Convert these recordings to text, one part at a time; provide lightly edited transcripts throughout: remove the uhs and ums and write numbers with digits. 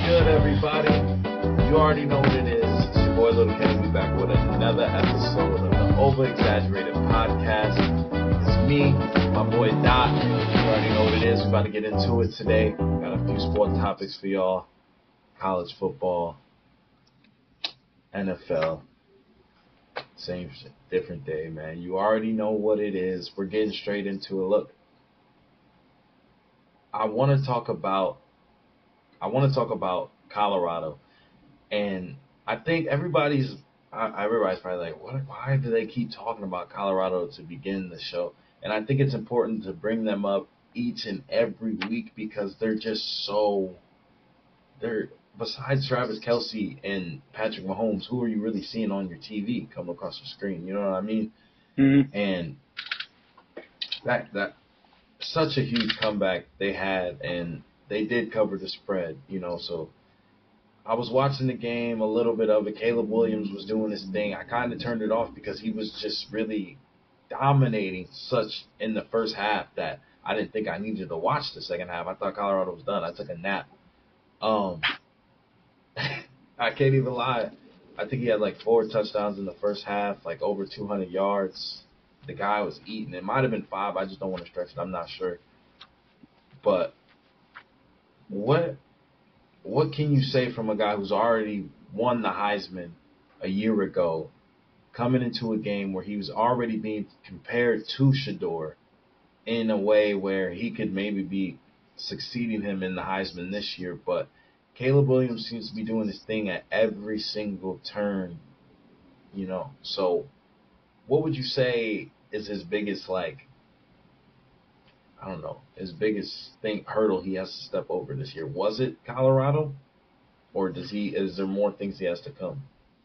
good, everybody? You already know what it is. It's your boy Little Kenny back with another episode of the Over-Exaggerated Podcast. It's me, my boy Dot. You already know what it is. We're about to get into it today. Got a few sport topics for y'all. College football, NFL. Same shit, different day, man. You already know what it is. We're getting straight into it. Look, I want to talk about Colorado, and I think everybody's probably like, why do they keep talking about Colorado to begin the show? And I think it's important to bring them up each and every week because they're besides Travis Kelce and Patrick Mahomes, who are you really seeing on your TV come across the screen? You know what I mean? Mm-hmm. And that such a huge comeback they had, and they did cover the spread, so I was watching the game, a little bit of it. Caleb Williams was doing his thing. I kind of turned it off because he was just really dominating such in the first half that I didn't think I needed to watch the second half. I thought Colorado was done. I took a nap. I can't even lie. I think he had like 4 touchdowns in the first half, like over 200 yards. The guy was eating. It might have been 5. I just don't want to stretch it. I'm not sure. But what can you say from a guy who's already won the Heisman a year ago, coming into a game where he was already being compared to Shedeur in a way where he could maybe be succeeding him in the Heisman this year, but Caleb Williams seems to be doing his thing at every single turn, So what would you say is his biggest, his biggest hurdle he has to step over this year? Was it Colorado? Or is there more things he has to come?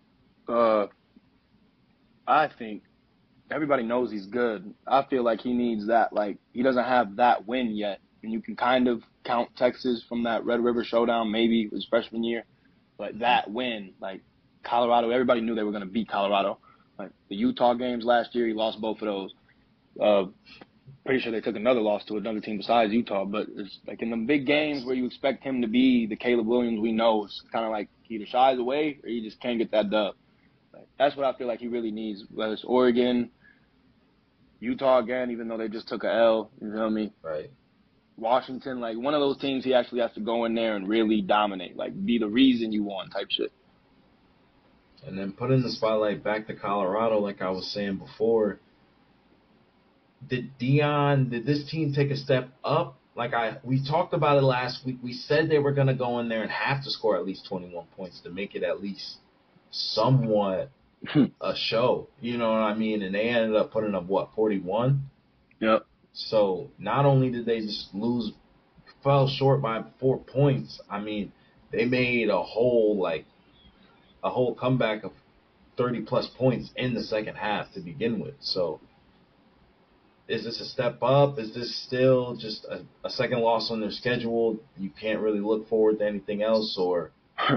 I think everybody knows he's good. I feel like he needs that. Like, he doesn't have that win yet. And you can kind of count Texas from that Red River Showdown, maybe his freshman year. But that win, like Colorado, everybody knew they were going to beat Colorado. Like the Utah games last year, he lost both of those. Pretty sure they took another loss to another team besides Utah. But it's like in the big games where you expect him to be the Caleb Williams we know, it's kind of like he either shies away or he just can't get that dub. Like, that's what I feel like he really needs, whether it's Oregon, Utah again, even though they just took a L, you feel me? Right. Washington, like one of those teams he actually has to go in there and really dominate, like be the reason you won type shit. And then putting the spotlight back to Colorado, like I was saying before, did this team take a step up? We talked about it last week. We said they were going to go in there and have to score at least 21 points to make it at least somewhat a show. You know what I mean? And they ended up putting up, 41? Yep. So not only did they just fell short by 4 points, I mean, they made a whole comeback of 30-plus points in the second half to begin with. So is this a step up? Is this still just a second loss on their schedule? You can't really look forward to anything else, or?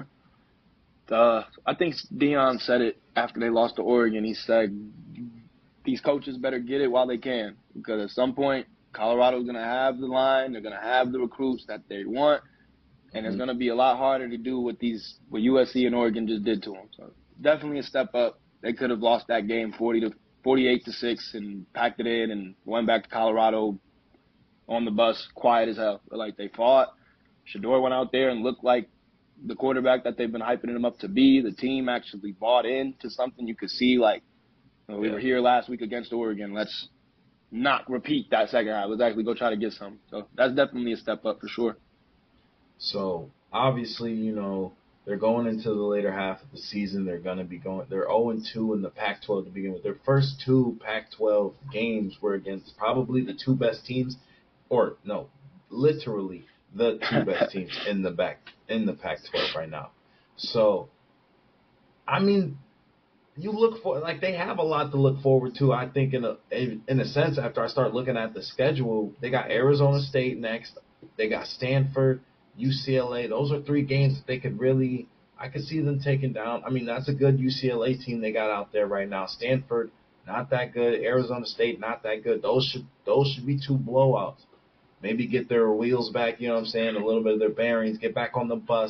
I think Deion said it after they lost to Oregon. He said these coaches better get it while they can, because at some point Colorado's going to have the line, they're going to have the recruits that they want, and it's going to be a lot harder to do what USC and Oregon just did to them. So definitely a step up. They could have lost that game 48-6 and packed it in and went back to Colorado on the bus, quiet as hell. But like, they fought. Shedeur went out there and looked like the quarterback that they've been hyping him up to be. The team actually bought into something. You could see, we were here last week against Oregon. Let's not repeat that second half. Let's actually go try to get some. So that's definitely a step up for sure. So obviously, they're going into the later half of the season. They're 0-2 in the Pac-12 to begin with. Their first 2 Pac-12 games were against probably the 2 best teams, literally the 2 best teams in the Pac-12 right now. So, I mean, you look for, they have a lot to look forward to. I think in a sense, after I start looking at the schedule, they got Arizona State next. They got Stanford, UCLA. Those are 3 games that they could really, I could see them taking down. I mean, that's a good UCLA team they got out there right now. Stanford, not that good. Arizona State, not that good. Those should be 2 blowouts. Maybe get their wheels back, a little bit of their bearings, get back on the bus.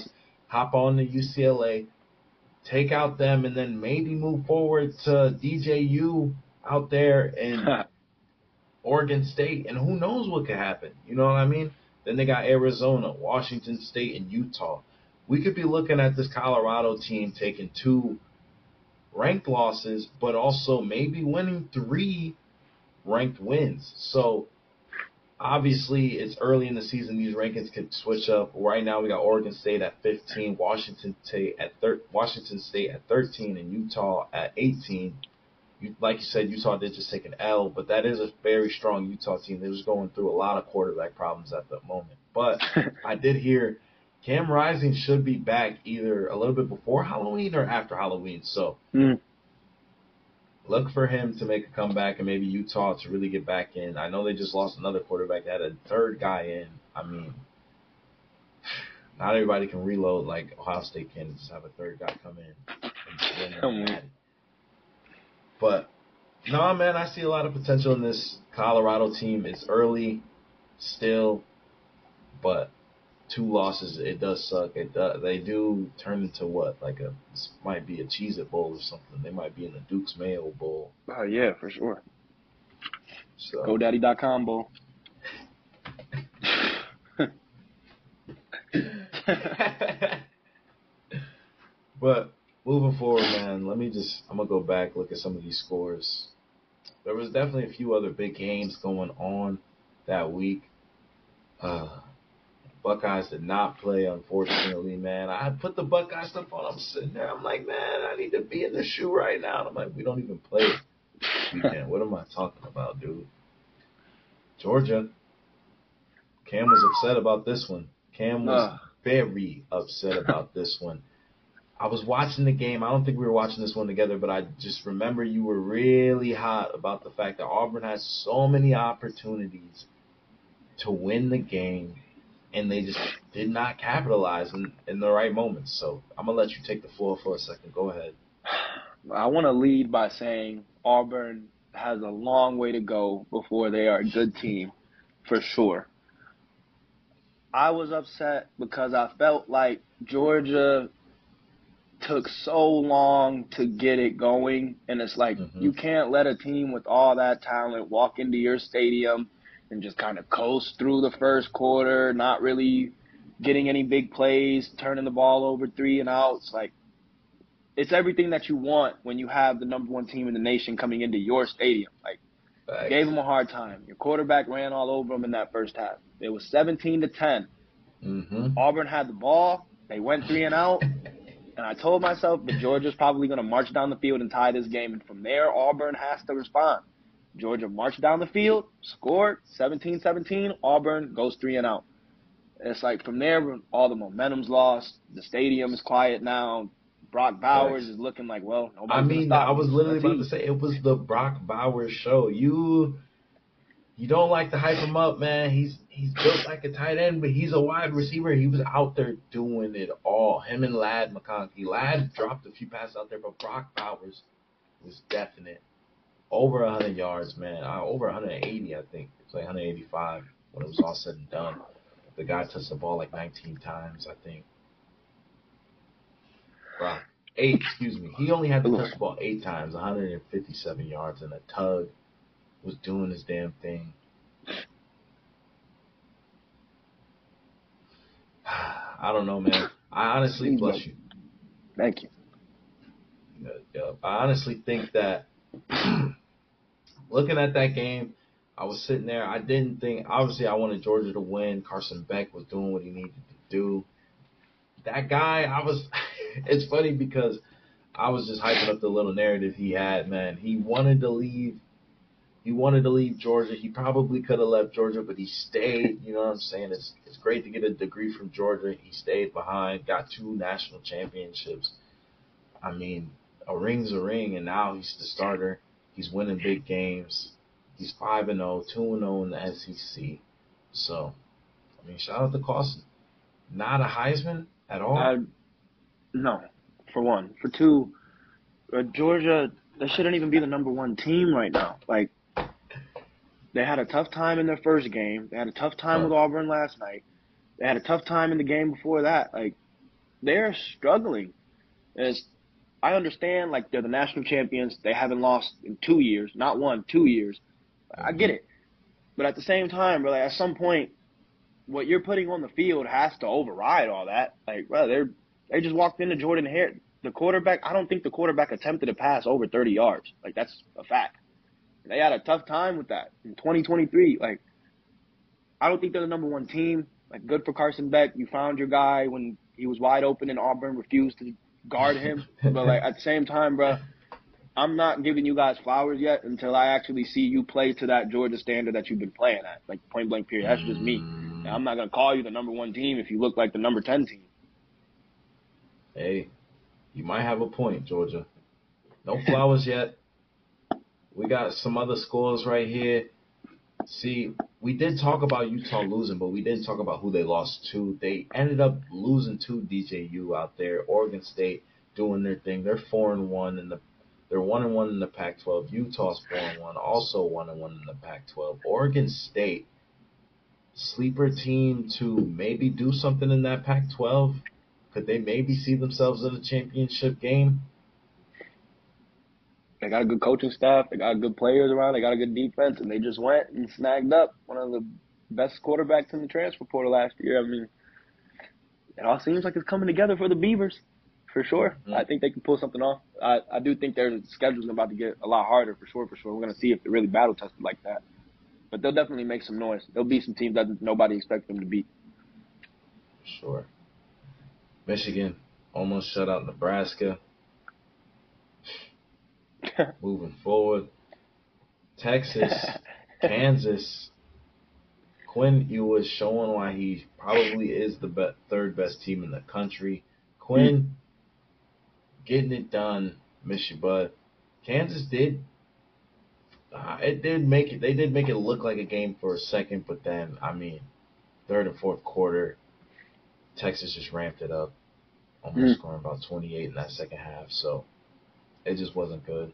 hop on to UCLA, take out them, and then maybe move forward to DJU out there in Oregon State, and who knows what could happen. You know what I mean? Then they got Arizona, Washington State, and Utah. We could be looking at this Colorado team taking 2 ranked losses, but also maybe winning 3 ranked wins. So obviously it's early in the season. These rankings could switch up. Right now we got Oregon State at 15, Washington State at 13, and Utah at 18. Like you said, Utah did just take an L, but that is a very strong Utah team. They're just going through a lot of quarterback problems at the moment. But I did hear Cam Rising should be back either a little bit before Halloween or after Halloween. So look for him to make a comeback and maybe Utah to really get back in. I know they just lost another quarterback. They had a third guy in. I mean, not everybody can reload like Ohio State can. Just have a third guy come in and win at it. But, no, man, I see a lot of potential in this Colorado team. It's early still, but 2 losses, it does suck. They do turn into what? This might be a Cheez-It Bowl or something. They might be in the Duke's Mayo Bowl. Oh, yeah, for sure. So. GoDaddy.com Bowl. But moving forward, man, I'm going to go back, look at some of these scores. There was definitely a few other big games going on that week. Buckeyes did not play, unfortunately, man. I put the Buckeye stuff on. I'm sitting there. I'm like, man, I need to be in the shoe right now. And I'm like, we don't even play this weekend. What am I talking about, dude? Georgia. Cam was upset about this one. Cam was very upset about this one. I was watching the game. I don't think we were watching this one together, but I just remember you were really hot about the fact that Auburn has so many opportunities to win the game, and they just did not capitalize in the right moments. So I'm going to let you take the floor for a second. Go ahead. I want to lead by saying Auburn has a long way to go before they are a good team, for sure. I was upset because I felt like Georgia took so long to get it going, and it's like you can't let a team with all that talent walk into your stadium and just kind of coast through the first quarter, not really getting any big plays, turning the ball over 3 and outs. Like, it's everything that you want when you have the number 1 team in the nation coming into your stadium. Like, Thanks. Gave them a hard time. Your quarterback ran all over them in that first half. It was 17-10. Auburn had the ball. They went 3 and out. And I told myself that Georgia's probably going to march down the field and tie this game. And from there, Auburn has to respond. Georgia marched down the field, scored 17-17. Auburn goes 3 and out. It's like from there, all the momentum's lost. The stadium is quiet now. Brock Bowers is looking like, well, nobody's going to stop I was literally about to say it was the Brock Bowers show. You don't like to hype him up, man. He's built like a tight end, but he's a wide receiver. He was out there doing it all. Him and Ladd McConkey. Ladd dropped a few passes out there, but Brock Bowers was definite. Over 100 yards, man. Over 180, I think. It was like 185 when it was all said and done. The guy touched the ball like 19 times, I think. Brock. 8, excuse me. He only had to touch the ball 8 times, 157 yards, and a tug. Was doing his damn thing. I don't know, man. I honestly bless you. Thank you. I honestly think that looking at that game, I was sitting there. I didn't think. Obviously, I wanted Georgia to win. Carson Beck was doing what he needed to do. That guy, it's funny because I was just hyping up the little narrative he had, man. He wanted to leave. He wanted to leave Georgia. He probably could have left Georgia, but he stayed. You know what I'm saying? It's great to get a degree from Georgia. He stayed behind, got 2 national championships. I mean, a ring's a ring, and now he's the starter. He's winning big games. He's 5-0, 2-0 in the SEC. So, I mean, shout out to Carson. Not a Heisman at all? No, for one. For 2, Georgia, they shouldn't even be the number 1 team right now. Like, they had a tough time in their first game. They had a tough time with Auburn last night. They had a tough time in the game before that. Like, they're struggling. And I understand, like, they're the national champions. They haven't lost in 2 years, not 1, 2 years. I get Hmm. it. But at the same time, bro, like, at some point, what you're putting on the field has to override all that. Like, bro, they just walked into Jordan Hare. The quarterback, I don't think the quarterback attempted to pass over 30 yards. Like, that's a fact. They had a tough time with that in 2023. Like, I don't think they're the number one team. Like, good for Carson Beck. You found your guy when he was wide open and Auburn refused to guard him. But, like, at the same time, bro, I'm not giving you guys flowers yet until I actually see you play to that Georgia standard that you've been playing at. Like, point blank period. That's just me. And I'm not going to call you the number one team if you look like the number 10 team. Hey, you might have a point, Georgia. No flowers yet. We got some other scores right here. See, we did talk about Utah losing, but we didn't talk about who they lost to. They ended up losing to DJU out there. Oregon State doing their thing. They're 4-1 in the. They're 1-1 in the Pac-12. Utah's 4-1, also 1-1 in the Pac-12. Oregon State, sleeper team to maybe do something in that Pac-12. Could they maybe see themselves in a championship game? They got a good coaching staff. They got good players around. They got a good defense. And they just went and snagged up one of the best quarterbacks in the transfer portal last year. I mean, it all seems like it's coming together for the Beavers, for sure. Mm-hmm. I think they can pull something off. I do think their schedule's about to get a lot harder, for sure, for sure. We're going to see if they're really battle-tested like that. But they'll definitely make some noise. They'll beat some teams that nobody expects them to beat. Sure. Michigan almost shut out Nebraska. Moving forward, Texas, Kansas. Quinn Ewers showing why he probably is the third best team in the country. Quinn getting it done, miss you, bud. Kansas did. It did make it. They did make it look like a game for a second, but then I mean, third and fourth quarter, Texas just ramped it up, almost scoring about 28 in that second half. So it just wasn't good.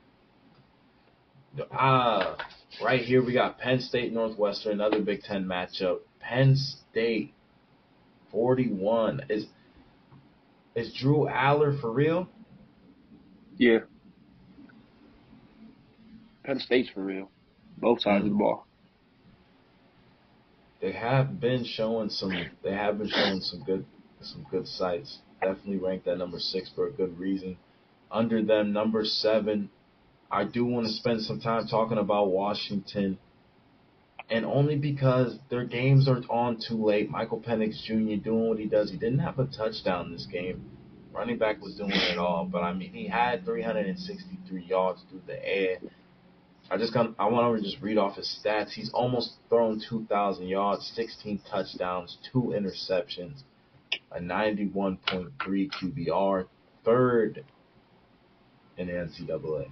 Right here we got Penn State Northwestern, another Big Ten matchup. Penn State 41. Is Drew Aller for real? Yeah. Penn State's for real. Both sides of the ball. They have been showing some. They have been showing some good sights. Definitely ranked at number 6 for a good reason. Under them, number 7. I do want to spend some time talking about Washington, and only because their games are on too late. Michael Penix Jr. doing what he does. He didn't have a touchdown this game. Running back was doing it all, but I mean he had 363 yards through the air. I want to just read off his stats. He's almost thrown 2,000 yards, 16 touchdowns, 2 interceptions, a 91.3 QBR, third in the NCAA.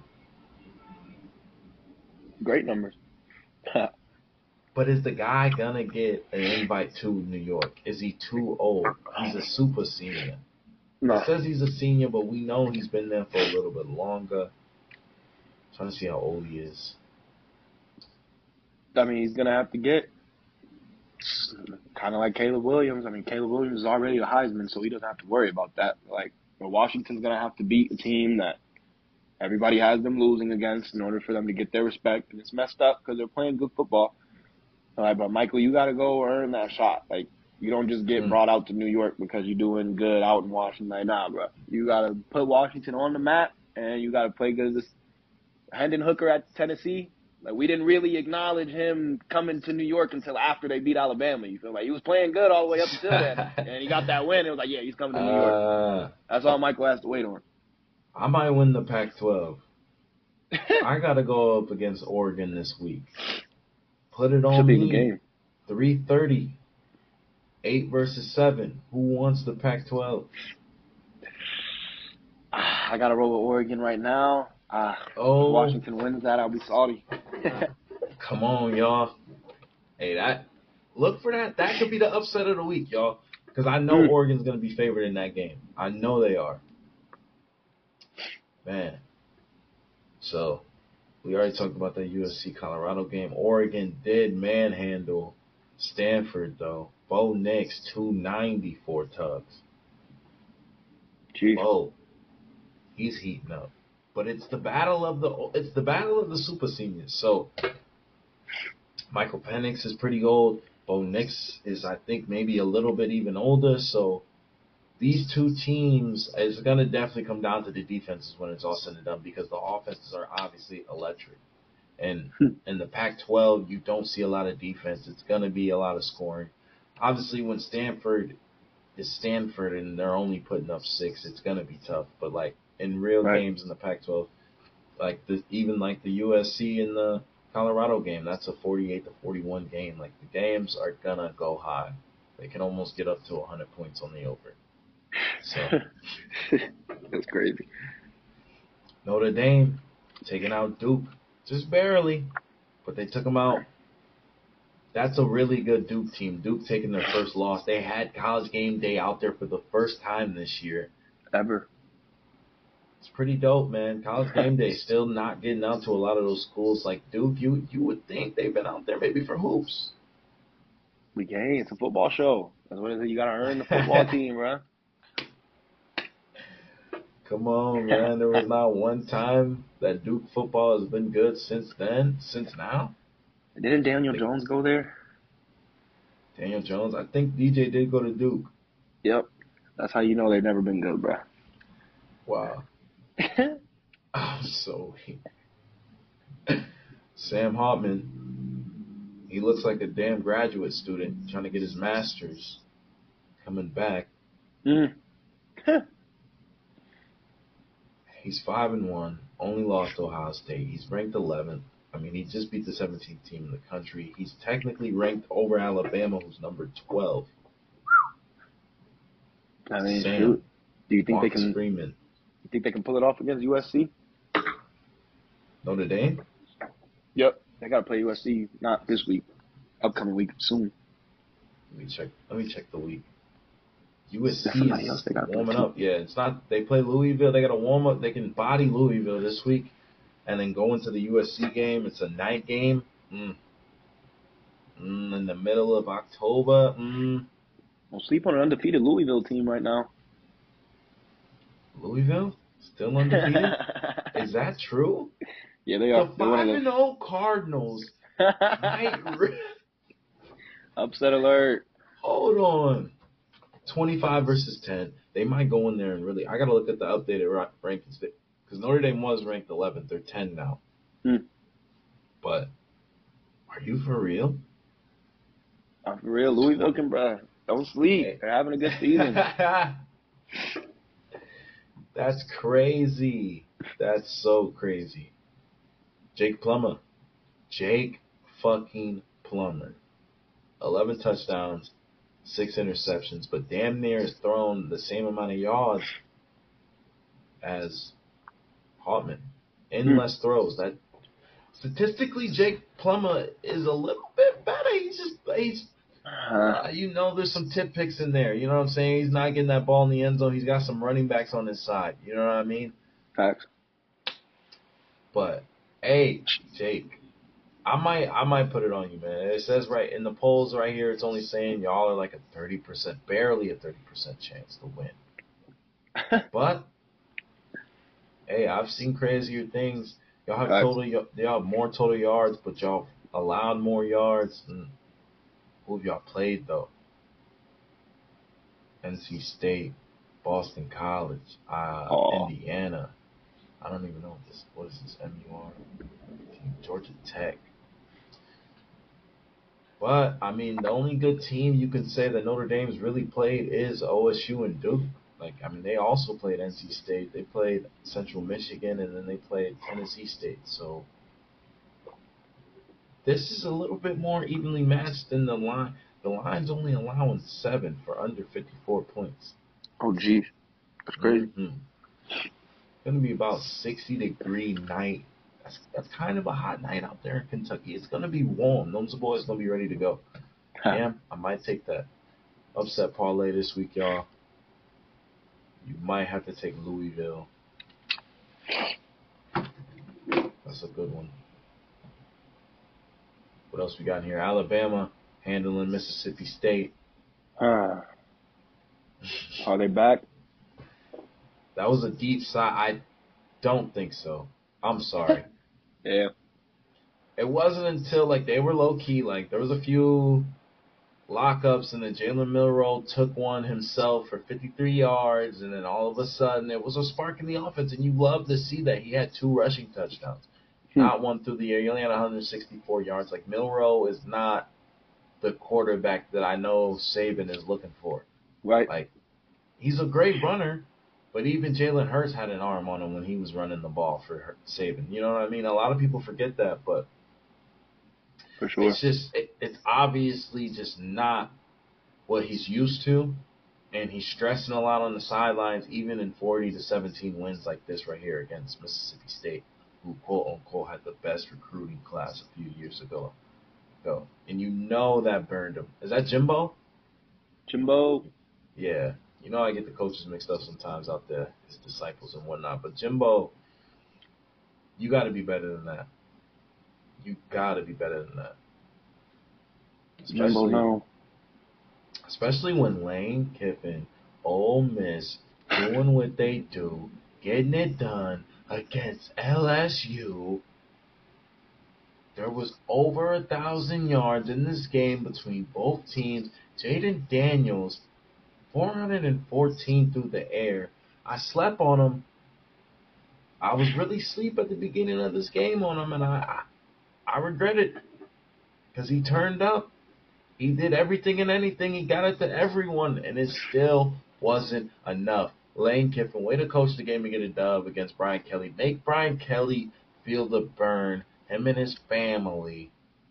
Great numbers. But is the guy gonna get an invite to New York? Is he too old? He's a super senior. No. It says he's a senior, but we know he's been there for a little bit longer. Trying to see how old he is. I mean, he's going to have to get kind of like Caleb Williams. I mean, Caleb Williams is already a Heisman, so he doesn't have to worry about that. Like, but Washington's going to have to beat a team that everybody has them losing against in order for them to get their respect. And it's messed up because they're playing good football. All right, but Michael, you got to go earn that shot. Like, you don't just get brought out to New York because you're doing good out in Washington. Like, nah, bro. You got to put Washington on the map, and you got to play good. This Hendon Hooker at Tennessee, like, we didn't really acknowledge him coming to New York until after they beat Alabama. You feel like he was playing good all the way up until then, and he got that win. It was like, yeah, he's coming to New York. That's all Michael has to wait on. I might win the Pac-12. I got to go up against Oregon this week. Put it on Should be me. a game. 3:30. 8 versus 7. Who wants the Pac-12? I got to roll with Oregon right now. If Washington wins that, I'll be salty. Come on, y'all. Hey, look for that. That could be the upset of the week, y'all. Because I know Oregon's going to be favored in that game. I know they are. Man. So, we already talked about that USC-Colorado game. Oregon did manhandle Stanford, though. Bo Nix, 290 4 tugs. Jeez. Oh, he's heating up. But it's the battle of the super seniors. So Michael Penix is pretty old. Bo Nix is, I think, maybe a little bit even older. So these two teams is going to definitely come down to the defenses when it's all said and done because the offenses are obviously electric. And in the Pac-12, you don't see a lot of defense. It's going to be a lot of scoring. Obviously, when Stanford is Stanford and they're only putting up 6, it's going to be tough. But, like, in real games in the Pac-12, even the USC and the Colorado game, that's a 48-41 game. Like, the games are going to go high. They can almost get up to 100 points on the over. So that's crazy. Notre Dame taking out Duke. Just barely, but they took them out. That's a really good Duke team. Duke taking their first loss. They had College Game Day out there for the first time this year. Ever. It's pretty dope, man. College Game Day still not getting out to a lot of those schools like Duke. You would think they've been out there maybe for hoops. It's a football show. That's what it is. You got to earn the football team, bro. Come on, man. There was not one time that Duke football has been good since then, since now. Didn't Daniel Jones go there? Daniel Jones? I think DJ did go to Duke. Yep. That's how you know they've never been good, bro. Wow. I'm so weak. Sam Hartman, he looks like a damn graduate student trying to get his master's. Coming back. He's 5-1, only lost to Ohio State. He's ranked 11th. I mean, he just beat the 17th team in the country. He's technically ranked over Alabama, who's number 12. I mean, Sam, do you think Marcus they can? Freeman. You think they can pull it off against USC? Notre Dame? Yep. They got to play USC not this week, upcoming week soon. Let me check the week. USC is warming up. Yeah, it's not. They play Louisville. They got to warm up. They can body Louisville this week, and then go into the USC game. It's a night game. In the middle of October. Don't sleep on an undefeated Louisville team right now. Louisville still undefeated? Is that true? Yeah, they are. The 5-0 Cardinals. Upset alert. Hold on. 25 versus 10. They might go in there and really. I got to look at the updated rankings because Notre Dame was ranked 11th. They're 10 now. But are you for real? I'm for real. Louisville can, bro. Don't sleep. Hey. They're having a good season. That's crazy. That's so crazy. Jake Plummer. Jake fucking Plummer. 11 touchdowns. 6 interceptions, but damn near has thrown the same amount of yards as Hartman in less throws. That statistically, Jake Plummer is a little bit better. There's some tip picks in there. You know what I'm saying? He's not getting that ball in the end zone. He's got some running backs on his side. You know what I mean? Facts. But hey, Jake. I might put it on you, man. It says right in the polls right here, it's only saying y'all are like a 30%, barely a 30% chance to win. But hey, I've seen crazier things. Y'all have more total yards, but y'all allowed more yards. Who have y'all played though? NC State, Boston College, Indiana. I don't even know what is this MUR? Georgia Tech. But, I mean, the only good team you can say that Notre Dame's really played is OSU and Duke. They also played NC State. They played Central Michigan, and then they played Tennessee State. So, this is a little bit more evenly matched than the line. The line's only allowing 7 for under 54 points. Oh, geez. That's crazy. It's going to be about 60-degree night. That's kind of a hot night out there in Kentucky. It's going to be warm. Those boys going to be ready to go. Damn, I might take that upset parlay this week, y'all. You might have to take Louisville. That's a good one. What else we got in here? Alabama handling Mississippi State. Are they back? That was a deep sigh. I don't think so. I'm sorry. Yeah. It wasn't until like they were low key. Like there was a few lockups, and then Jalen Milroe took one himself for 53 yards, and then all of a sudden it was a spark in the offense, and you love to see that he had 2 rushing touchdowns, not one through the air. He only had 164 yards. Like Milroe is not the quarterback that I know Saban is looking for. Right. Like he's a great runner, but even Jalen Hurts had an arm on him when he was running the ball for Saban. You know what I mean? A lot of people forget that, but For sure. it's just it's obviously just not what he's used to, and he's stressing a lot on the sidelines, even in 40-17 wins like this right here against Mississippi State, who quote unquote had the best recruiting class a few years ago. And you know that burned him. Is that Jimbo? Jimbo. Yeah. You know I get the coaches mixed up sometimes out there, his disciples and whatnot. But Jimbo, you got to be better than that. You got to be better than that. Jimbo, no. Especially when Lane Kiffin, Ole Miss, doing what they do, getting it done against LSU. There was over 1,000 yards in this game between both teams. Jaden Daniels, 414 through the air. I slept on him. I was really asleep at the beginning of this game on him, and I regret it because he turned up. He did everything and anything. He got it to everyone, and it still wasn't enough. Lane Kiffin, way to coach the game and get a dub against Brian Kelly. Make Brian Kelly feel the burn. Him and his family.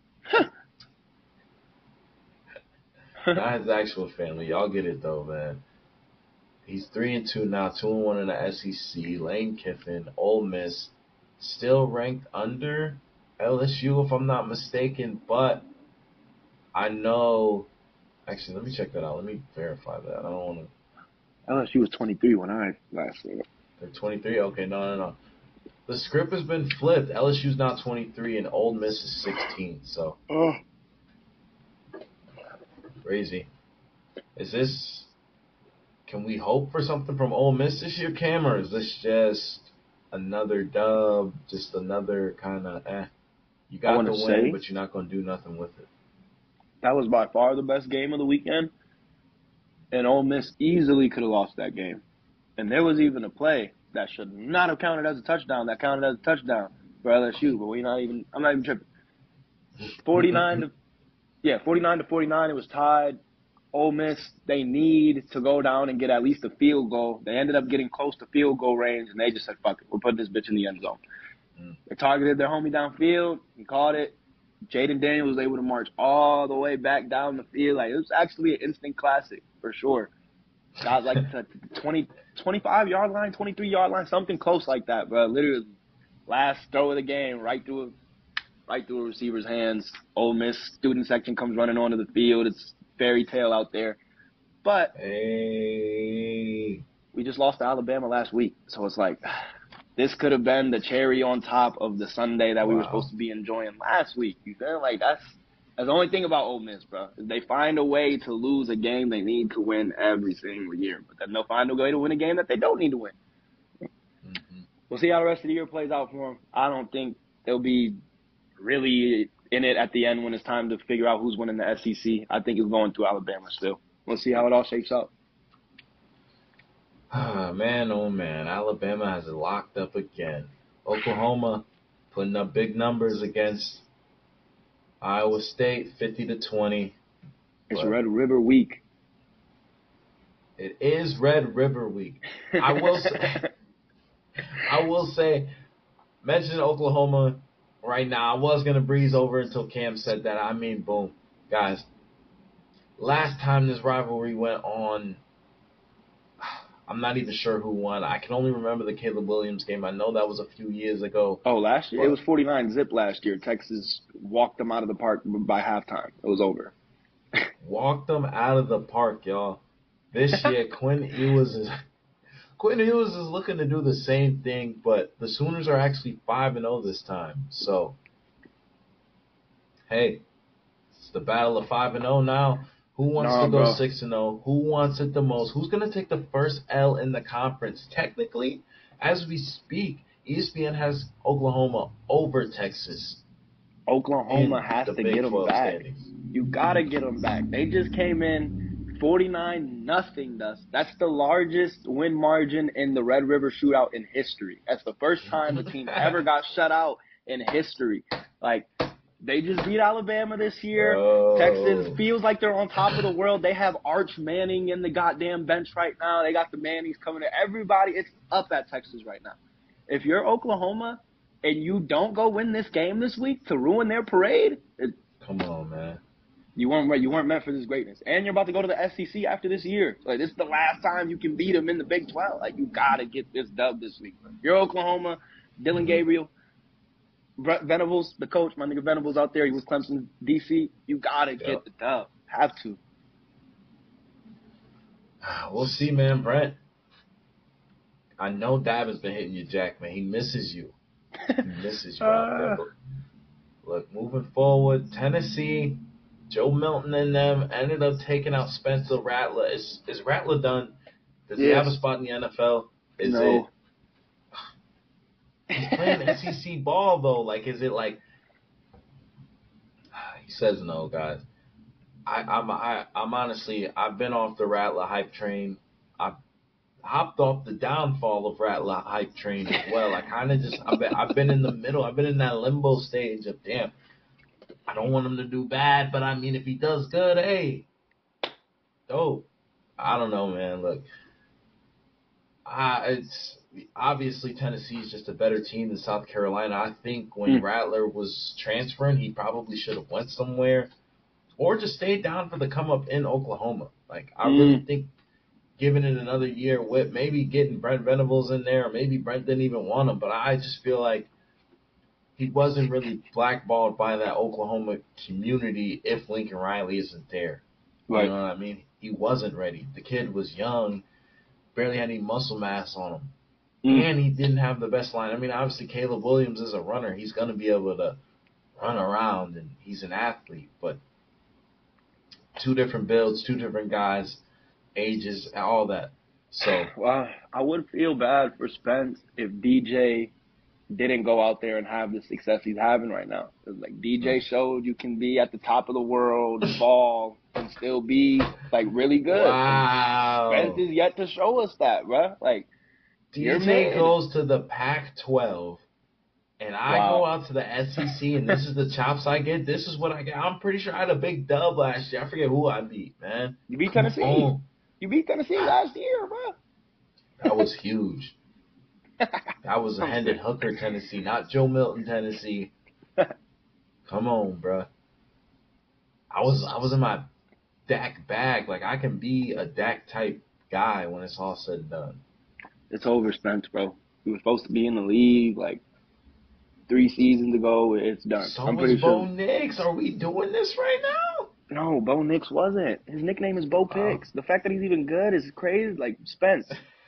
Not his actual family. Y'all get it, though, man. He's 3-2 now, 2-1 in the SEC. Lane Kiffin, Ole Miss, still ranked under LSU, if I'm not mistaken, but I know. Actually, let me check that out. Let me verify that. I don't want to. LSU was 23 when I last saw it. They're 23? Okay, no. The script has been flipped. LSU's now 23 and Ole Miss is 16. So. Crazy. Is this. Can we hope for something from Ole Miss this year, Cam, or is this just another dub? Just another kind of You got the win, but you're not going to do nothing with it. That was by far the best game of the weekend. And Ole Miss easily could have lost that game. And there was even a play that should not have counted as a touchdown that counted as a touchdown for LSU. But I'm not even tripping. 49 to 49, it was tied. Ole Miss, they need to go down and get at least a field goal. They ended up getting close to field goal range, and they just said, fuck it, we're putting this bitch in the end zone. They targeted their homie downfield. He caught it. Jaden Daniels was able to march all the way back down the field. Like, it was actually an instant classic for sure. Got like the 25-yard line, 23-yard line, something close like that, bro. Literally, last throw of the game, right through a receiver's hands. Ole Miss student section comes running onto the field. It's fairy tale out there. But we just lost to Alabama last week. So it's like, this could have been the cherry on top of the Sunday that we were supposed to be enjoying last week. You feel like that's the only thing about Ole Miss, bro. If they find a way to lose a game they need to win every single year. But then they'll find a way to win a game that they don't need to win. Mm-hmm. We'll see how the rest of the year plays out for them. I don't think they'll be really in it at the end when it's time to figure out who's winning the SEC. I think it's going through Alabama still. We'll see how it all shakes out. Man, oh man, Alabama has it locked up again. Oklahoma putting up big numbers against Iowa State, 50-20. It's Red River Week. It is Red River Week. I will say, mention Oklahoma right now. I was going to breeze over until Cam said that. I mean, boom. Guys, last time this rivalry went on, I'm not even sure who won. I can only remember the Caleb Williams game. I know that was a few years ago. Oh, last year? It was 49-zip last year. Texas walked them out of the park by halftime. It was over. Walked them out of the park, y'all. This year, Quinn Ewers is looking to do the same thing, but the Sooners are actually 5-0 this time. So, hey, it's the battle of 5-0 now. Who wants Nah, to go bro. 6-0? Who wants it the most? Who's going to take the first L in the conference? Technically, as we speak, ESPN has Oklahoma over Texas Oklahoma in has the to get Big them 12 back. standings. You gotta get them back. They just came in 49-0, Dust. That's the largest win margin in the Red River Shootout in history. That's the first time a team ever got shut out in history. Like, they just beat Alabama this year. Bro. Texas feels like they're on top of the world. They have Arch Manning in the goddamn bench right now. They got the Mannings coming in. Everybody, it's up at Texas right now. If you're Oklahoma and you don't go win this game this week to ruin their parade, Come on, man. you weren't meant for this greatness. And you're about to go to the SEC after this year. Like, this is the last time you can beat them in the Big 12. Like, you gotta get this dub this week. You're Oklahoma, Dylan Gabriel, Venables, the coach, my nigga Venables out there. He was Clemson, DC. You gotta get the dub. Have to. We'll see, man. Brent, I know Dab has been hitting you, Jack, man. He misses you. He misses you out there. But look, moving forward, Tennessee, Joe Milton and them ended up taking out Spencer Rattler. Is Rattler done? Does he have a spot in the NFL? No. He's playing SEC ball, though. Like, is it like... He says no, guys. I'm honestly, I've been off the Rattler hype train. I've hopped off the downfall of Rattler hype train as well. I kind of just, I've been in the middle. I've been in that limbo stage of, damn, I don't want him to do bad, but I mean, if he does good, hey, dope. I don't know, man. Look, it's obviously Tennessee is just a better team than South Carolina. I think when Rattler was transferring, he probably should have went somewhere or just stayed down for the come up in Oklahoma. Like, I really think giving it another year with maybe getting Brent Venables in there, or maybe Brent didn't even want him, but I just feel like he wasn't really blackballed by that Oklahoma community if Lincoln Riley isn't there. You know what I mean? He wasn't ready. The kid was young, barely had any muscle mass on him. And he didn't have the best line. I mean, obviously Caleb Williams is a runner. He's going to be able to run around, and he's an athlete. But two different builds, two different guys, ages, all that. So, well, I would feel bad for Spence if DJ didn't go out there and have the success he's having right now. Like, DJ showed you can be at the top of the world, ball, and still be, like, really good. wow. And Spence is yet to show us that, bro. Like, DJ goes to the Pac-12, and I go out to the SEC, and this is the chops I get. This is what I get. I'm pretty sure I had a big dub last year. I forget who I beat, man. You beat Tennessee. You beat Tennessee last year, bro. That was huge. That was a Hendon Hooker, Tennessee, not Joe Milton, Tennessee. Come on, bro. I was in my Dak bag. Like, I can be a Dak type guy when it's all said and done. It's over, Spence, bro. He was supposed to be in the league like 3 seasons ago. It's done. So I'm pretty Bo sure. Nix. Are we doing this right now? No, Bo Nix wasn't. His nickname is Bo Picks. The fact that he's even good is crazy. Like, Spence,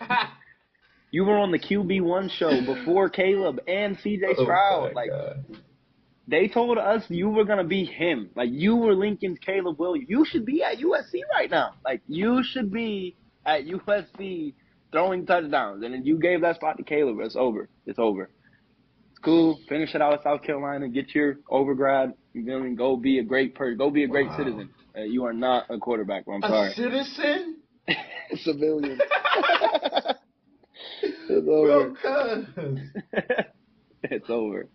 you were on the QB1 show before Caleb and CJ Stroud. Like, they told us you were going to be him. Like, you were Lincoln's Caleb Williams. You should be at USC right now. Like, you should be at USC throwing touchdowns. And then you gave that spot to Caleb. It's over. It's over. It's cool. Finish it out at South Carolina. Get your overgrad. You know, and go be a great person. Go be a great citizen. You are not a quarterback. I'm sorry. A citizen? Civilian. It's over. It's over.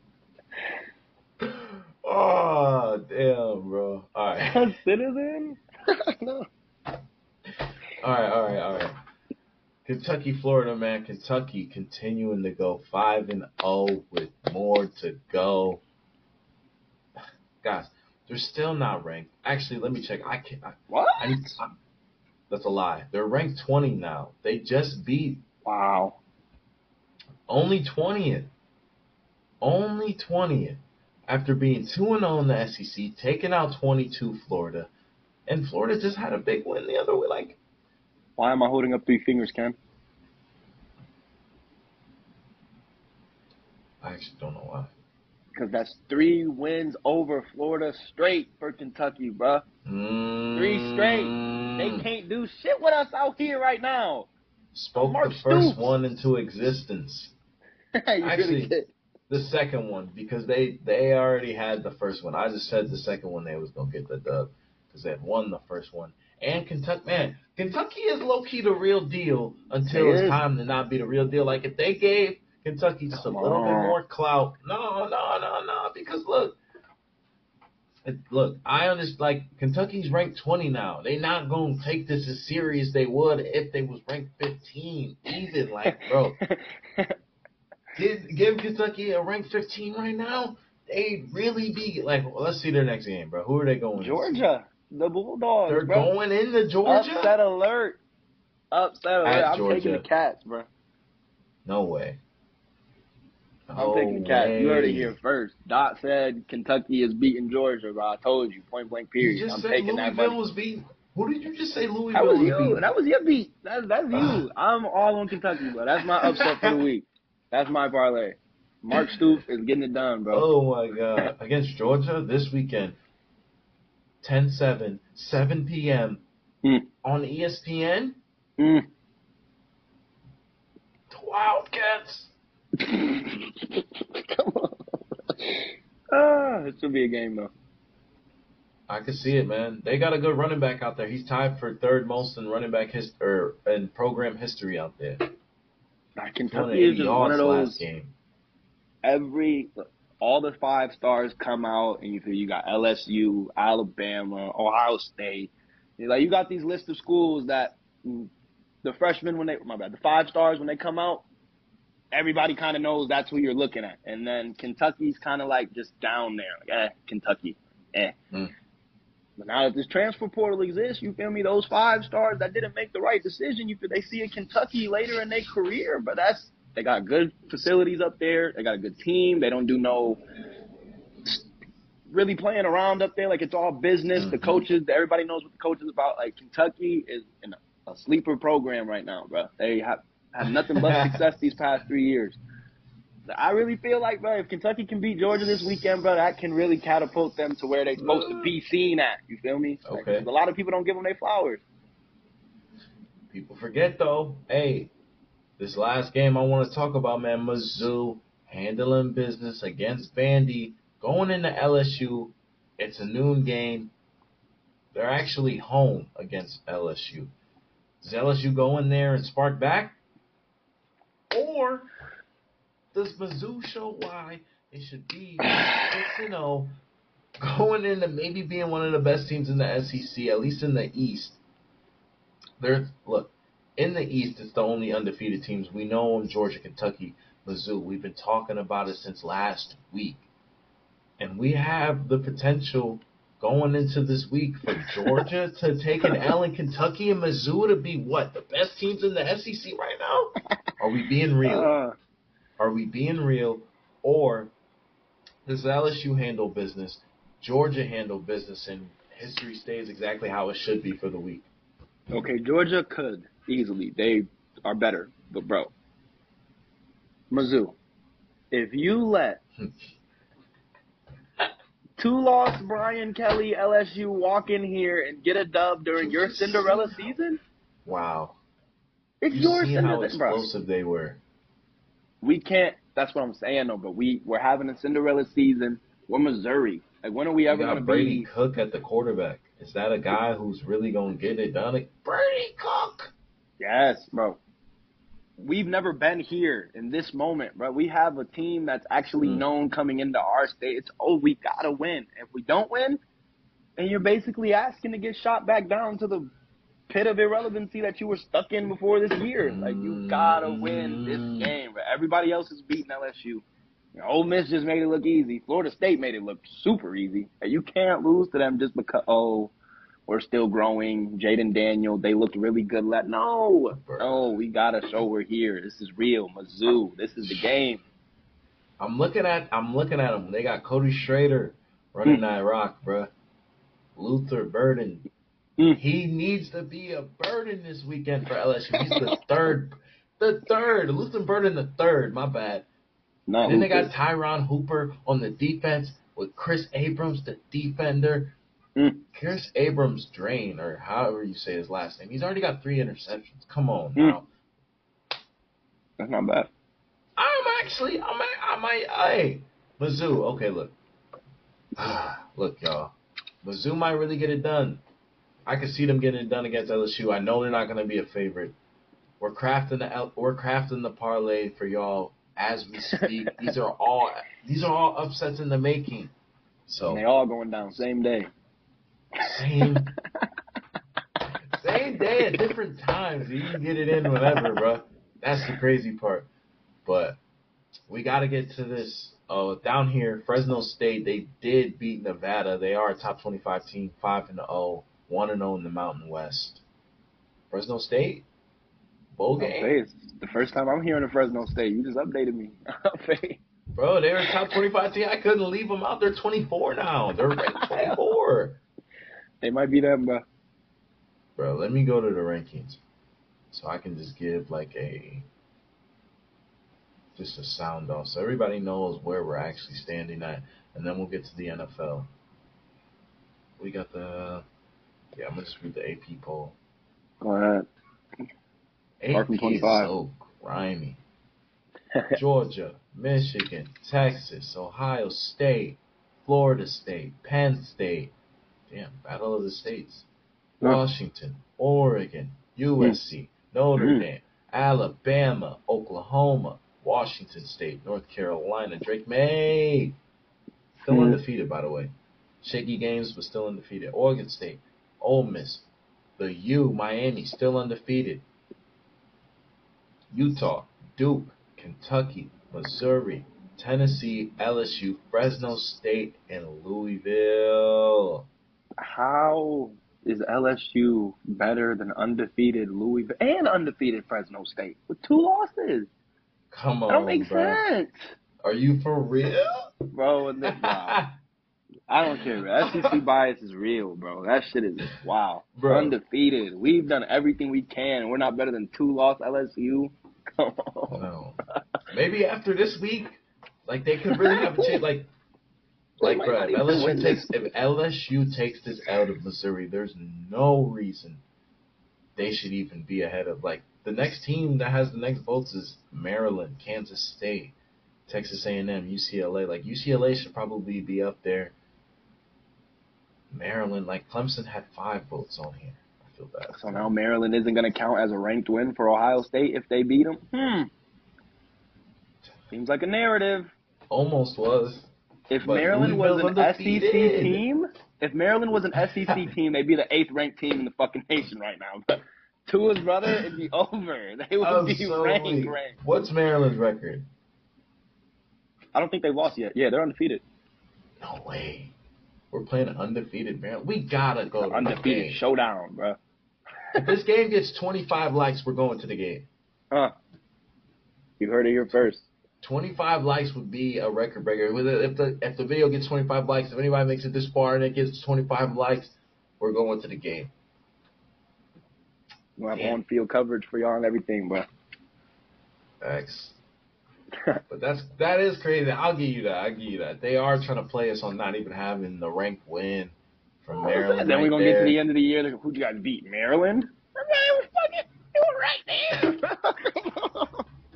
Oh, damn, bro. All right. A citizen? No. All right. Kentucky, Florida, man. Kentucky continuing to go 5-0 with more to go. Guys, they're still not ranked. Actually, let me check. What? That's a lie. They're ranked 20 now. They just beat. Wow. Only 20th. Only 20th. After being 2-0 in the SEC, taking out 22 Florida. And Florida just had a big win the other way. Like, why am I holding up 3 fingers, Ken? I actually don't know why. Because that's 3 wins over Florida straight for Kentucky, bruh. 3 straight. They can't do shit with us out here right now. Spoke Mark the first Stoops. one into existence. Actually, really the second one, because they already had the first one. I just said the second one they was going to get the dub because they had won the first one. And Kentucky is low-key the real deal until it's time to not be the real deal. Like, if they gave Kentucky just a little bit more clout. No, because look, I understand, like, Kentucky's ranked 20 now. They not going to take this as serious they would if they was ranked 15. Even, like, bro. Give Kentucky a ranked 15 right now, they'd really be, like, let's see their next game, bro. Who are they going Georgia. The Bulldogs, They're bro. going into Georgia? Upset alert. I'm Georgia. taking the Cats, bro. No way. I'm taking the Cats. You heard it here first. Dot said Kentucky is beating Georgia, bro. I told you, point blank period. You just I'm said taking Louisville that money. was beating. Who did you just say Louisville That was was you. beating? That was your beat. That's you. I'm all on Kentucky, bro. That's my upset for the week. That's my parlay. Mark Stoops is getting it done, bro. Oh, my God. Against Georgia this weekend, 10-7, 7 p.m. On ESPN. The Wildcats. Come on. It should be a game, though. I can see it, man. They got a good running back out there. He's tied for third most in running back in program history out there. Kentucky is just one of those. Game. All the 5 stars come out, and you got LSU, Alabama, Ohio State. You got these list of schools that the freshmen the 5 stars when they come out, everybody kind of knows that's who you're looking at. And then Kentucky's kind of like just down there, like, Kentucky, But now that this transfer portal exists, you feel me? Those 5 stars that didn't make the right decision, they see a Kentucky later in their career, but they got good facilities up there. They got a good team. They don't do no really playing around up there. Like, it's all business. The coaches, everybody knows what the coach is about. Like, Kentucky is in a sleeper program right now, bro. They have nothing but success these past 3 years. I really feel like, bro, if Kentucky can beat Georgia this weekend, bro, that can really catapult them to where they're supposed to be seen at. You feel me? Okay. Like, a lot of people don't give them their flowers. People forget, though. Hey, this last game I want to talk about, man, Mizzou handling business against Vandy, going into LSU. It's a noon game. They're actually home against LSU. Does LSU go in there and spark back? Or does Mizzou show why it should be 6-0, going into maybe being one of the best teams in the SEC, at least in the East? Look, in the East, it's the only undefeated teams. We know them, Georgia, Kentucky, Mizzou. We've been talking about it since last week. And we have the potential going into this week for Georgia to take an L in Kentucky and Mizzou to be what? The best teams in the SEC right now? Are we being real? Are we being real? Or does LSU handle business, Georgia handle business, and history stays exactly how it should be for the week? Okay, Georgia could easily. They are better. But, bro, Mizzou, if you let 2-loss Brian Kelly LSU walk in here and get a dub during your Cinderella season? Wow. It's you your see Cinderella, how explosive they were. We can't. That's what I'm saying, though. But we're having a Cinderella season. We're Missouri. Like, when are we ever going to be? Brady Cook at the quarterback. Is that a guy who's really going to get it done? Brady Cook. Yes, bro. We've never been here in this moment, bro. We have a team that's actually known coming into our state. We got to win. If we don't win, then you're basically asking to get shot back down to the pit of irrelevancy that you were stuck in before this year. Like, you got to win this game, bro. Everybody else is beating LSU. Ole Miss just made it look easy. Florida State made it look super easy. You can't lose to them just because, we're still growing. Jaden Daniel, they looked really good. No, we got to show we're here. This is real. Mizzou, this is the game. I'm looking at them. They got Cody Schrader running that rock, bro. Luther Burden. He needs to be a burden this weekend for LSU. He's the third. Luther Burden the third. My bad. Not And then they Hooper. got Tyron Hooper on the defense with Chris Abrams, the defender. Mm, Chris Abrams Drain, or however you say his last name. He's already got 3 interceptions. Come on mm. now. That's not bad. Hey, Mizzou. Okay, look. Look, y'all. Mizzou might really get it done. I can see them getting it done against LSU. I know they're not going to be a favorite. We're crafting the parlay for y'all as we speak. These are all upsets in the making. So And they all going down same day. same day at different times. You can get it in whenever, bro. That's the crazy part. But we got to get to this. Down here, Fresno State, they did beat Nevada. They are a top 25 team, 5-0, 1-0 in the Mountain West. Fresno State, bowl game. It's the first time I'm hearing of Fresno State. You just updated me. Bro, they were a top 25 team. I couldn't leave them out. They're 24 now. They're ranked 24. They might be them, bro. Bro, let me go to the rankings so I can just give like just a sound off so everybody knows where we're actually standing at, and then we'll get to the NFL. We got I'm gonna just read the AP poll. Go ahead. AP is so grimy. Georgia, Michigan, Texas, Ohio State, Florida State, Penn State. Damn, battle of the states. Washington, Oregon, USC, Notre Dame, Alabama, Oklahoma, Washington State, North Carolina, Drake May. Still undefeated, by the way. Shaky games, but still undefeated. Oregon State, Ole Miss, the U, Miami, still undefeated. Utah, Duke, Kentucky, Missouri, Tennessee, LSU, Fresno State, and Louisville. How is LSU better than undefeated Louisville and undefeated Fresno State with 2 losses? Come on, that don't make bro. sense. Are you for real? Bro, wow. I don't care, bro. SEC bias is real, bro. That shit is wow. Bro. Undefeated. We've done everything we can. We're not better than 2-loss LSU. Come on. No. Maybe after this week, like they could really have a chance. Like bro, if LSU takes this out of Missouri, there's no reason they should even be ahead of like the next team that has the next votes is Maryland, Kansas State, Texas A&M, UCLA. Like UCLA should probably be up there. Maryland, like Clemson had 5 votes on here. I feel bad. So now Maryland isn't going to count as a ranked win for Ohio State if they beat them? Seems like a narrative. Almost was. If Maryland was an SEC team, they'd be the 8th ranked team in the fucking nation right now. But Tua's brother, it'd be over. They would be ranked. What's Maryland's record? I don't think they've lost yet. Yeah, they're undefeated. No way. We're playing an undefeated Maryland. We gotta go to undefeated the game. Showdown, bro. If this game gets 25 likes, we're going to the game. You heard it here first. 25 likes would be a record breaker. If the video gets 25 likes, if anybody makes it this far and it gets 25 likes, we're going to the game. We'll have on-field coverage for y'all and everything, bro. Thanks. But that is crazy. I'll give you that. They are trying to play us on not even having the ranked win from Maryland. Then we're going to get to the end of the year. Who'd you guys beat? Maryland? It was right there.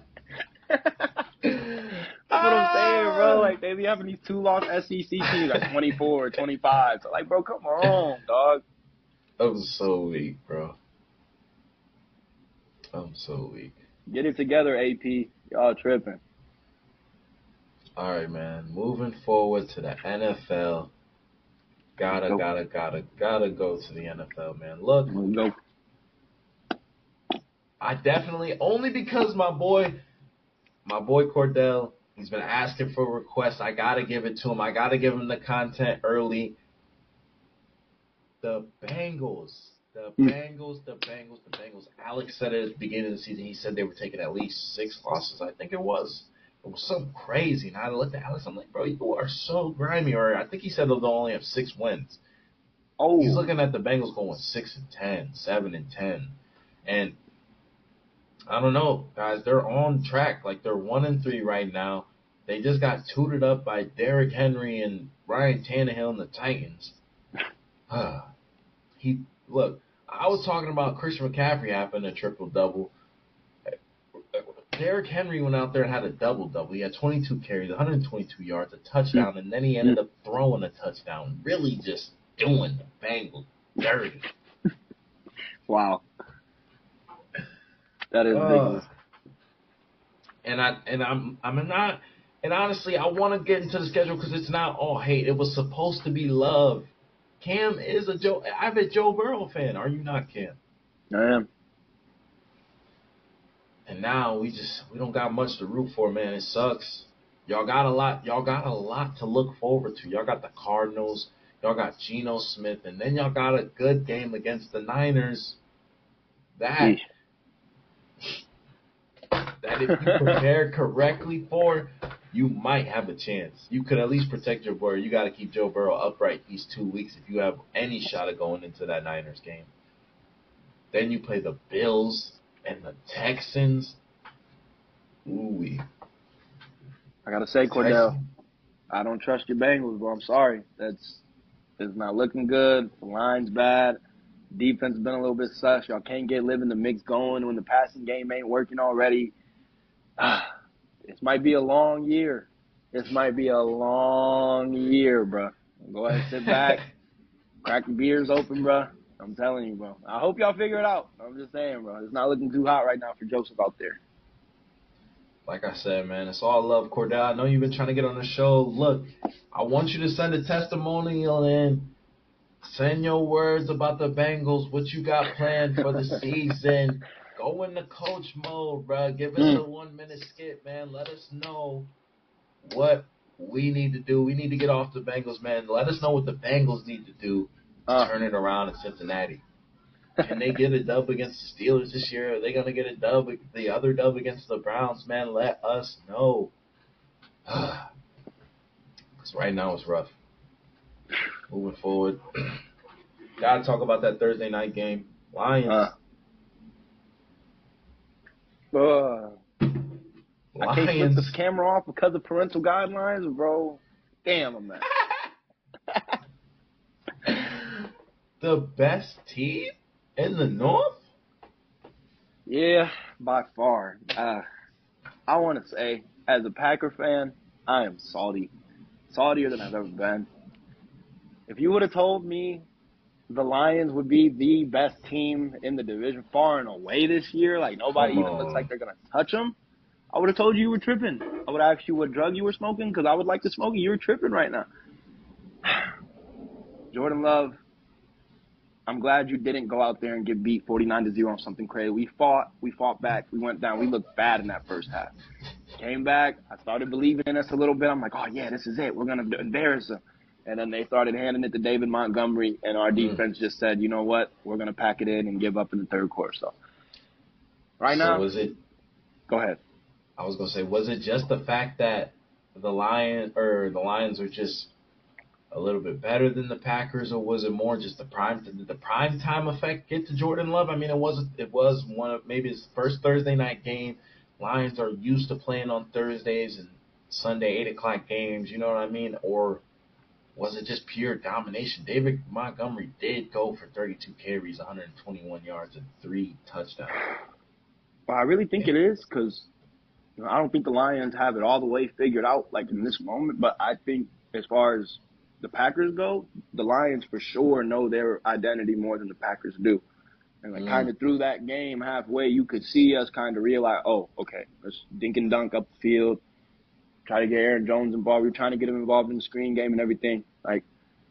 That's what I'm saying, bro. Like, they be having these 2-loss SEC teams at 24, 25. So, like, bro, come on, dog. I'm so weak, bro. I'm so weak. Get it together, AP. Y'all tripping. All right, man. Moving forward to the NFL. Gotta go to the NFL, man. Look, I definitely, only because my boy Cordell, he's been asking for requests. I gotta give it to him. I gotta give him the content early. The Bengals. Alex said it at the beginning of the season. He said they were taking at least 6 losses. I think it was. It was something crazy. And I looked at Alex. I'm like, bro, you are so grimy. Or I think he said they'll only have 6 wins. Oh, he's looking at the Bengals going 6-10, 7-10, and I don't know, guys. They're on track. Like they're 1-3 right now. They just got tutored up by Derrick Henry and Ryan Tannehill and the Titans. he look. I was talking about Christian McCaffrey having a triple double. Derrick Henry went out there and had a double-double. He had 22 carries, 122 yards, a touchdown, and then he ended up throwing a touchdown. Really just doing the Bengals dirty. Wow. That is big. And honestly, I want to get into the schedule because it's not all hate. It was supposed to be love. Cam is a Joe Burrow fan. Are you not, Cam? I am. And now we don't got much to root for, man. It sucks. Y'all got a lot to look forward to. Y'all got the Cardinals. Y'all got Geno Smith, and then y'all got a good game against the Niners. That if you prepare correctly for, you might have a chance. You could at least protect your boy. You got to keep Joe Burrow upright these 2 weeks if you have any shot of going into that Niners game. Then you play the Bills and the Texans. Ooh-wee. I got to say, Cordell, I don't trust your Bengals, bro. I'm sorry. It's not looking good. The line's bad. Defense has been a little bit sus. Y'all can't get living the mix going when the passing game ain't working already. This might be a long year. This might be a long year, bro. Go ahead, sit back, crack the beers open, bro. I'm telling you, bro. I hope y'all figure it out. I'm just saying, bro. It's not looking too hot right now for Joseph out there. Like I said, man, it's all love, Cordell. I know you've been trying to get on the show. Look, I want you to send a testimonial in. Send your words about the Bengals, what you got planned for the season. Go into coach mode, bro. Give us a 1 minute skit, man. Let us know what we need to do. We need to get off the Bengals, man. Let us know what the Bengals need to do to turn it around in Cincinnati. Can they get a dub against the Steelers this year? Are they going to get the other dub against the Browns, man? Let us know. Because right now it's rough. Moving forward. Got to talk about that Thursday night game. Lions. I can't flip this camera off because of parental guidelines, bro. Damn, I'm mad. The best team in the North? Yeah, by far. I want to say, as a Packer fan, I am salty. Saltier than I've ever been. If you would have told me the Lions would be the best team in the division far and away this year, like nobody even looks like they're going to touch them, I would have told you were tripping. I would ask you what drug you were smoking because I would like to smoke it. You're tripping right now. Jordan Love, I'm glad you didn't go out there and get beat 49-0 on something crazy. We fought back, we went down, we looked bad in that first half. Came back, I started believing in us a little bit. I'm like, oh yeah, this is it. We're going to embarrass them. And then they started handing it to David Montgomery, and our defense just said, you know what, we're going to pack it in and give up in the third quarter. So now, was it? Go ahead. I was going to say, was it just the fact that the Lions are just a little bit better than the Packers, or was it more just did the prime time effect get to Jordan Love? I mean, it was one of maybe his first Thursday night game. Lions are used to playing on Thursdays and Sunday 8:00 games. You know what I mean? Or was it just pure domination? David Montgomery did go for 32 carries, 121 yards, and 3 touchdowns. Well, I really think it is because I don't think the Lions have it all the way figured out like in this moment. But I think as far as the Packers go, the Lions for sure know their identity more than the Packers do. And kind of through that game halfway, you could see us kind of realize, oh, okay, let's dink and dunk up the field. Try to get Aaron Jones involved. We're trying to get him involved in the screen game and everything. Like,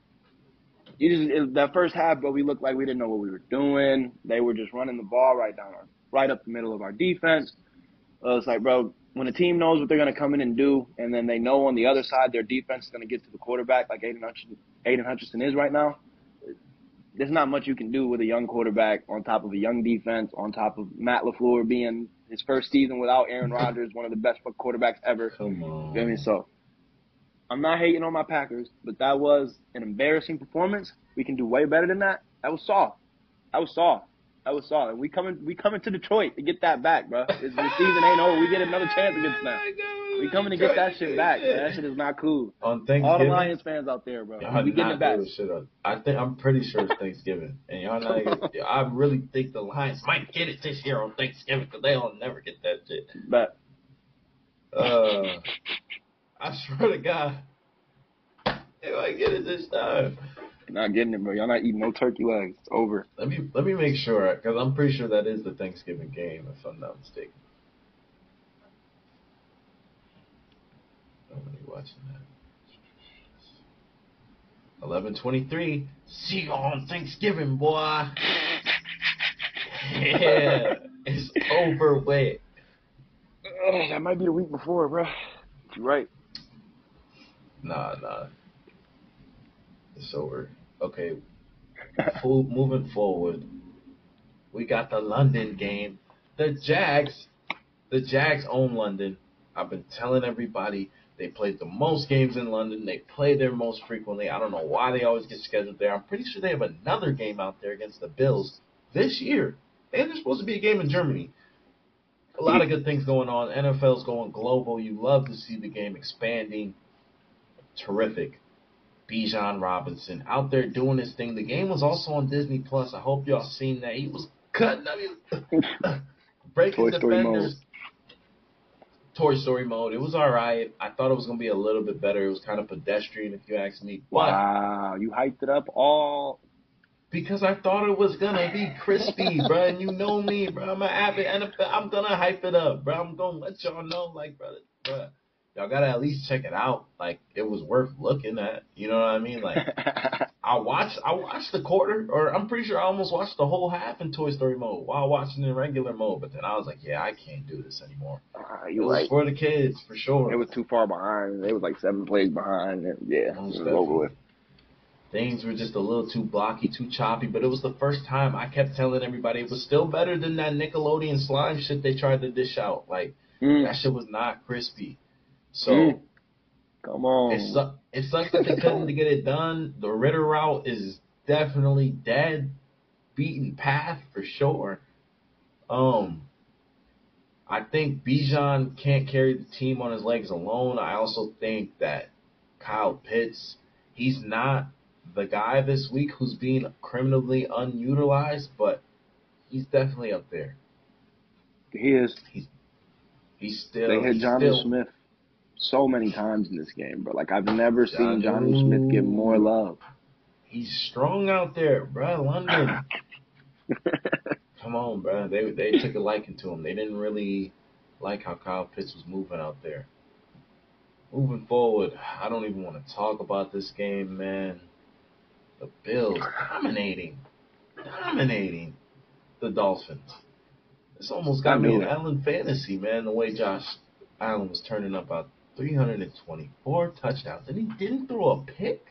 that first half, bro, we looked like we didn't know what we were doing. They were just running the ball right up the middle of our defense. It's like, bro, when a team knows what they're going to come in and do, and then they know on the other side their defense is going to get to the quarterback like Aiden Hutchinson is right now, there's not much you can do with a young quarterback on top of a young defense, on top of Matt LaFleur being his first season without Aaron Rodgers, one of the best quarterbacks ever. Come on. You know what I mean? So I'm not hating on my Packers, but that was an embarrassing performance. We can do way better than that. That was soft. That was solid. We coming to Detroit to get that back, bro. The season ain't over. We get another chance against them. We coming to get that shit back, man. That shit is not cool. On Thanksgiving, all the Lions fans out there, bro. Y'all We getting it back. Shit up. I'm pretty sure it's Thanksgiving, and y'all not. I really think the Lions might get it this year on Thanksgiving because they'll never get that shit. But I swear to God, they might get it this time. Not getting it, bro. Y'all not eating no turkey legs. It's over. Let me make sure, because I'm pretty sure that is the Thanksgiving game, if I'm not mistaken. Nobody watching that. 11:23. See you on Thanksgiving, boy. Yeah, it's over with. That might be the week before, bro. You're right. Nah. It's over. Okay. Moving forward, we got the London game. The Jags own London. I've been telling everybody they played the most games in London. They play there most frequently. I don't know why they always get scheduled there. I'm pretty sure they have another game out there against the Bills this year. And there's supposed to be a game in Germany. A lot of good things going on. NFL's going global. You love to see the game expanding. Terrific. Bijan Robinson out there doing his thing. The game was also on Disney Plus. I hope y'all seen that. He was cutting up, breaking defenders. Toy Story mode. It was all right. I thought it was gonna be a little bit better. It was kind of pedestrian, if you ask me. But wow, you hyped it up all because I thought it was gonna be crispy, bro. And you know me, bro. I'm an avid NFL. I'm gonna hype it up, bro. I'm gonna let y'all know, like, bro. Y'all gotta at least check it out. Like, it was worth looking at. You know what I mean? Like, I watched the quarter, or I'm pretty sure I almost watched the whole half in Toy Story mode while watching in regular mode. But then I was like, yeah, I can't do this anymore. It was for the kids, for sure. It was too far behind. It was like 7 plays behind. And yeah, it was over with. Things were just a little too blocky, too choppy. But it was the first time I kept telling everybody it was still better than that Nickelodeon slime shit they tried to dish out. Like, that shit was not crispy. So, come on. It sucks that they couldn't get it done. The Ritter route is definitely dead. Beaten path for sure. I think Bijan can't carry the team on his legs alone. I also think that Kyle Pitts, he's not the guy this week who's being criminally unutilized, but he's definitely up there. He is. He's still. They hit Jonnu Smith so many times in this game, bro. Like, I've never seen Jonnu Smith get more love. He's strong out there, bro. London. Come on, bro. They took a liking to him. They didn't really like how Kyle Pitts was moving out there. Moving forward, I don't even want to talk about this game, man. The Bills dominating the Dolphins. This almost got me in Allen fantasy, man, the way Josh Allen was turning up about 324 touchdowns, and he didn't throw a pick.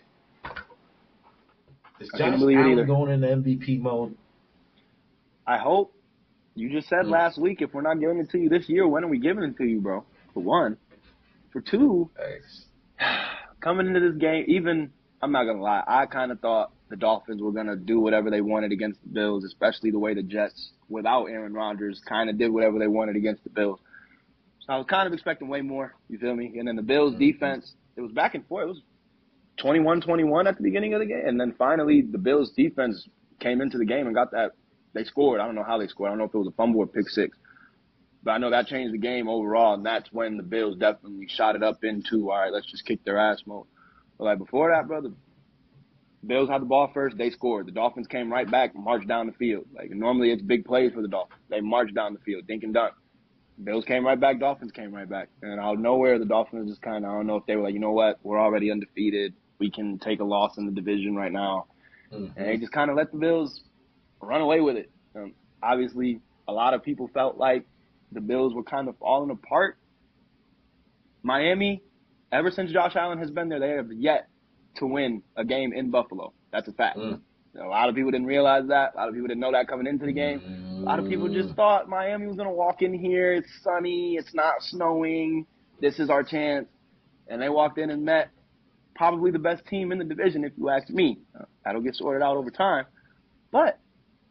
Is Josh Allen going into MVP mode? I hope. You just said last week, if we're not giving it to you this year, when are we giving it to you, bro? For one. For two, coming into this game, even, I'm not going to lie, I kind of thought the Dolphins were going to do whatever they wanted against the Bills, especially the way the Jets, without Aaron Rodgers, kind of did whatever they wanted against the Bills. So I was kind of expecting way more, you feel me? And then the Bills' defense, it was back and forth. It was 21-21 at the beginning of the game. And then finally, the Bills' defense came into the game and got that. They scored. I don't know how they scored. I don't know if it was a fumble or pick six. But I know that changed the game overall, and that's when the Bills definitely shot it up into, all right, let's just kick their ass mode. But, like, before that, brother, the Bills had the ball first. They scored. The Dolphins came right back, marched down the field. Like, normally it's big plays for the Dolphins. They marched down the field, dink and dunk. Bills came right back. Dolphins came right back. And out of nowhere, the Dolphins just kind of, I don't know if they were like, you know what, we're already undefeated. We can take a loss in the division right now. And they just kind of let the Bills run away with it. Obviously, a lot of people felt like the Bills were kind of falling apart. Miami, ever since Josh Allen has been there, they have yet to win a game in Buffalo. That's a fact. A lot of people didn't realize that. A lot of people didn't know that coming into the game. A lot of people just thought Miami was going to walk in here. It's sunny. It's not snowing. This is our chance. And they walked in and met probably the best team in the division, if you ask me. That'll get sorted out over time. But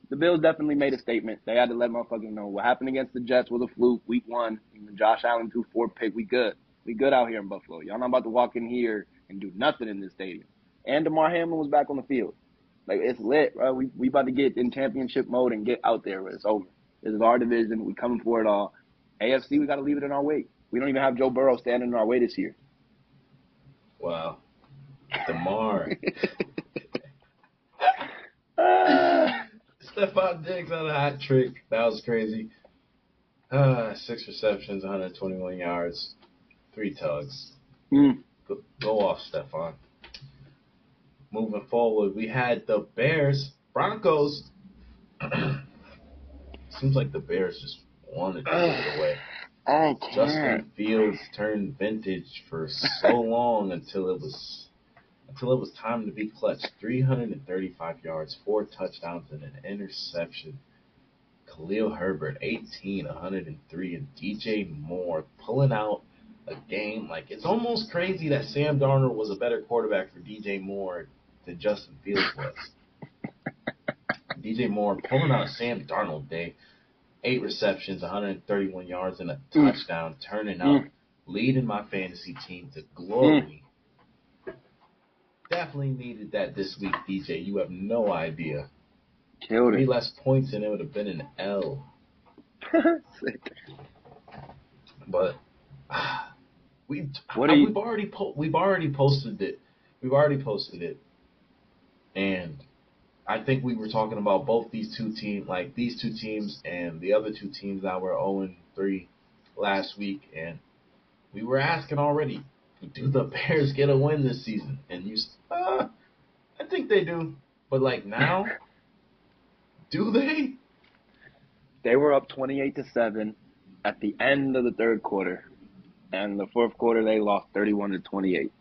the Bills definitely made a statement. They had to let motherfuckers know what happened against the Jets was a fluke. Week 1, even Josh Allen threw 4 picks. We good. We good out here in Buffalo. Y'all not about to walk in here and do nothing in this stadium. And DeMar Hamlin was back on the field. Like, it's lit, bro. We about to get in championship mode and get out there. It's over. This is our division. We coming for it all. AFC, we got to leave it in our way. We don't even have Joe Burrow standing in our way this year. Wow. DeMar. Stephon Diggs on a hat trick. That was crazy. 6 receptions, 121 yards, 3 tugs. Go off, Stephon. Moving forward, we had the Bears, Broncos. Seems like the Bears just wanted to give it away. Justin Fields turned vintage for so long until it was time to be clutch. 335 yards, 4 touchdowns, and an interception. Khalil Herbert, 18, 103, and DJ Moore pulling out a game. Like, it's almost crazy that Sam Darnold was a better quarterback for DJ Moore than Justin Fields was. DJ Moore pulling out a Sam Darnold day. 8 receptions, 131 yards, and a touchdown, turning up, leading my fantasy team to glory. Definitely needed that this week, DJ. You have no idea. Killed 3 it. less points and it would have been an L. Sick. But we've already posted it. We've already posted it, and I think we were talking about both these two teams, like these 2 teams and the other 2 teams that were 0-3 last week, and we were asking already, do the Bears get a win this season? And you said, I think they do. But, like, now, do they? They were up 28-7 at the end of the third quarter, and the fourth quarter they lost 31-28.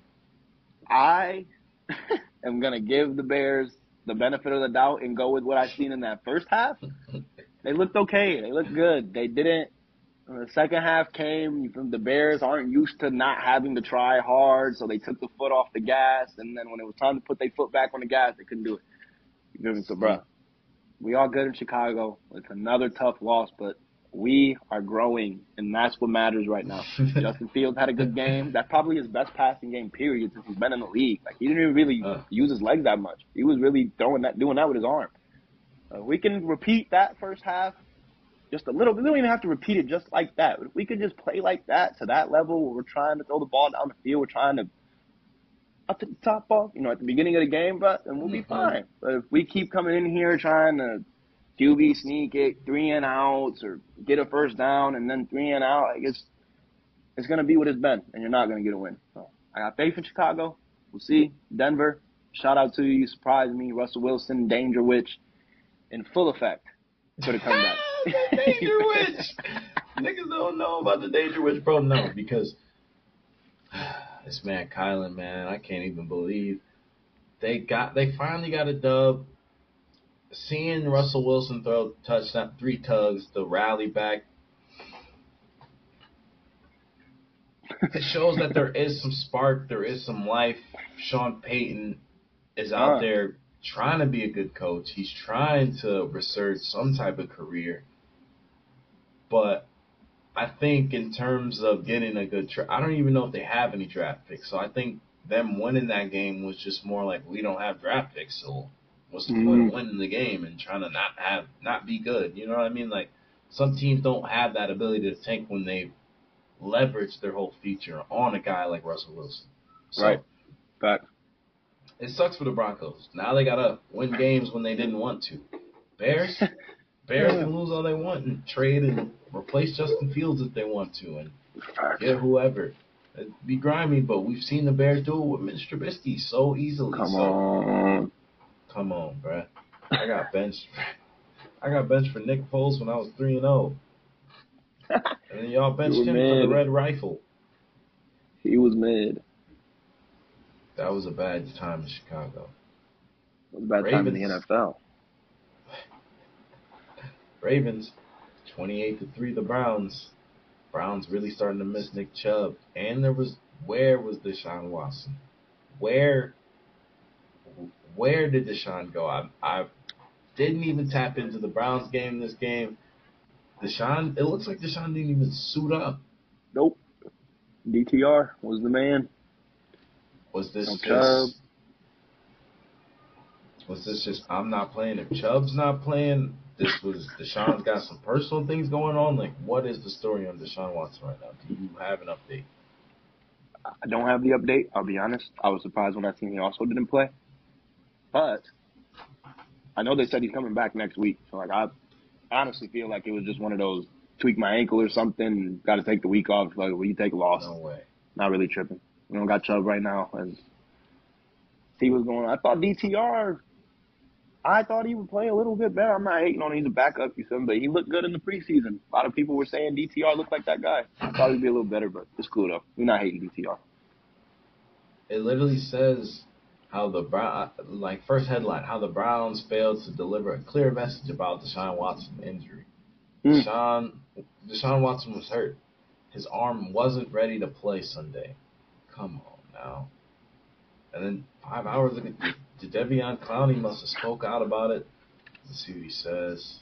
I am gonna give the Bears the benefit of the doubt and go with what I've seen in that first half. They looked okay. They looked good. They didn't. When the second half came, the Bears aren't used to not having to try hard, so they took the foot off the gas, and then when it was time to put their foot back on the gas, they couldn't do it. You feel me? So, bro, we all good in Chicago. It's another tough loss, but we are growing, and that's what matters right now. Justin Fields had a good game. That's probably his best passing game, period, since he's been in the league. Like, he didn't even really use his legs that much. He was really doing that with his arm. We can repeat that first half just a little. We don't even have to repeat it just like that. If we could just play like that to that level where we're trying to throw the ball down the field, we're trying to up to the top ball, at the beginning of the game, but then we'll be fine. But if we keep coming in here trying to QB sneak it, 3 and outs, or get a first down and then 3 and out, I guess it's going to be what it's been, and you're not going to get a win. So I got faith in Chicago. We'll see. Denver, shout out to you. You surprised me. Russell Wilson, Danger Witch, in full effect for the comeback. Danger Witch! Niggas don't know about the Danger Witch, bro. No, because this man Kylan, man, I can't even believe they finally got a dub. Seeing Russell Wilson throw touchdown, 3 tugs, the rally back, it shows that there is some spark, there is some life. Sean Payton is out there trying to be a good coach. He's trying to research some type of career. But I think in terms of getting a good I don't even know if they have any draft picks. So I think them winning that game was just more like, we don't have draft picks, so what's the point of winning the game and trying to not be good? You know what I mean? Like, some teams don't have that ability to tank when they leverage their whole future on a guy like Russell Wilson. So, right. But it sucks for the Broncos. Now they gotta win games when they didn't want to. Bears can lose all they want and trade and replace Justin Fields if they want to and get whoever. It'd be grimy, but we've seen the Bears do it with Mitch Trubisky so easily. Come on, bruh. I got benched for Nick Foles when I was 3-0. And then y'all benched him for the Red Rifle. He was mid. That was a bad time in Chicago. It was a bad time in the NFL. Ravens, 28-3 the Browns. Browns really starting to miss Nick Chubb. And where was Deshaun Watson? Where did Deshaun go? Didn't even tap into the Browns game this game. It looks like Deshaun didn't even suit up. Nope. DTR was the man. Was this No just Chubb. Was this just I'm not playing if Chubb's not playing? Deshaun's got some personal things going on? Like, what is the story on Deshaun Watson right now? Do you have an update? I don't have the update. I'll be honest. I was surprised when I seen he also didn't play. But I know they said he's coming back next week. So, like, I honestly feel like it was just one of those tweak my ankle or something. Got to take the week off. Like, will you take a loss? No way. Not really tripping. We don't got Chubb right now. And see what's going on. I thought DTR, I thought he would play a little bit better. I'm not hating on him. He's a backup, you said, but he looked good in the preseason. A lot of people were saying DTR looked like that guy. I thought he'd be a little better, but it's cool, though. We're not hating DTR. It literally says how first headline, how the Browns failed to deliver a clear message about Deshaun Watson's injury. Deshaun Watson was hurt. His arm wasn't ready to play Sunday. Come on now. And then 5 hours ago, Jadeveon Clowney must have spoke out about it. Let's see what he says.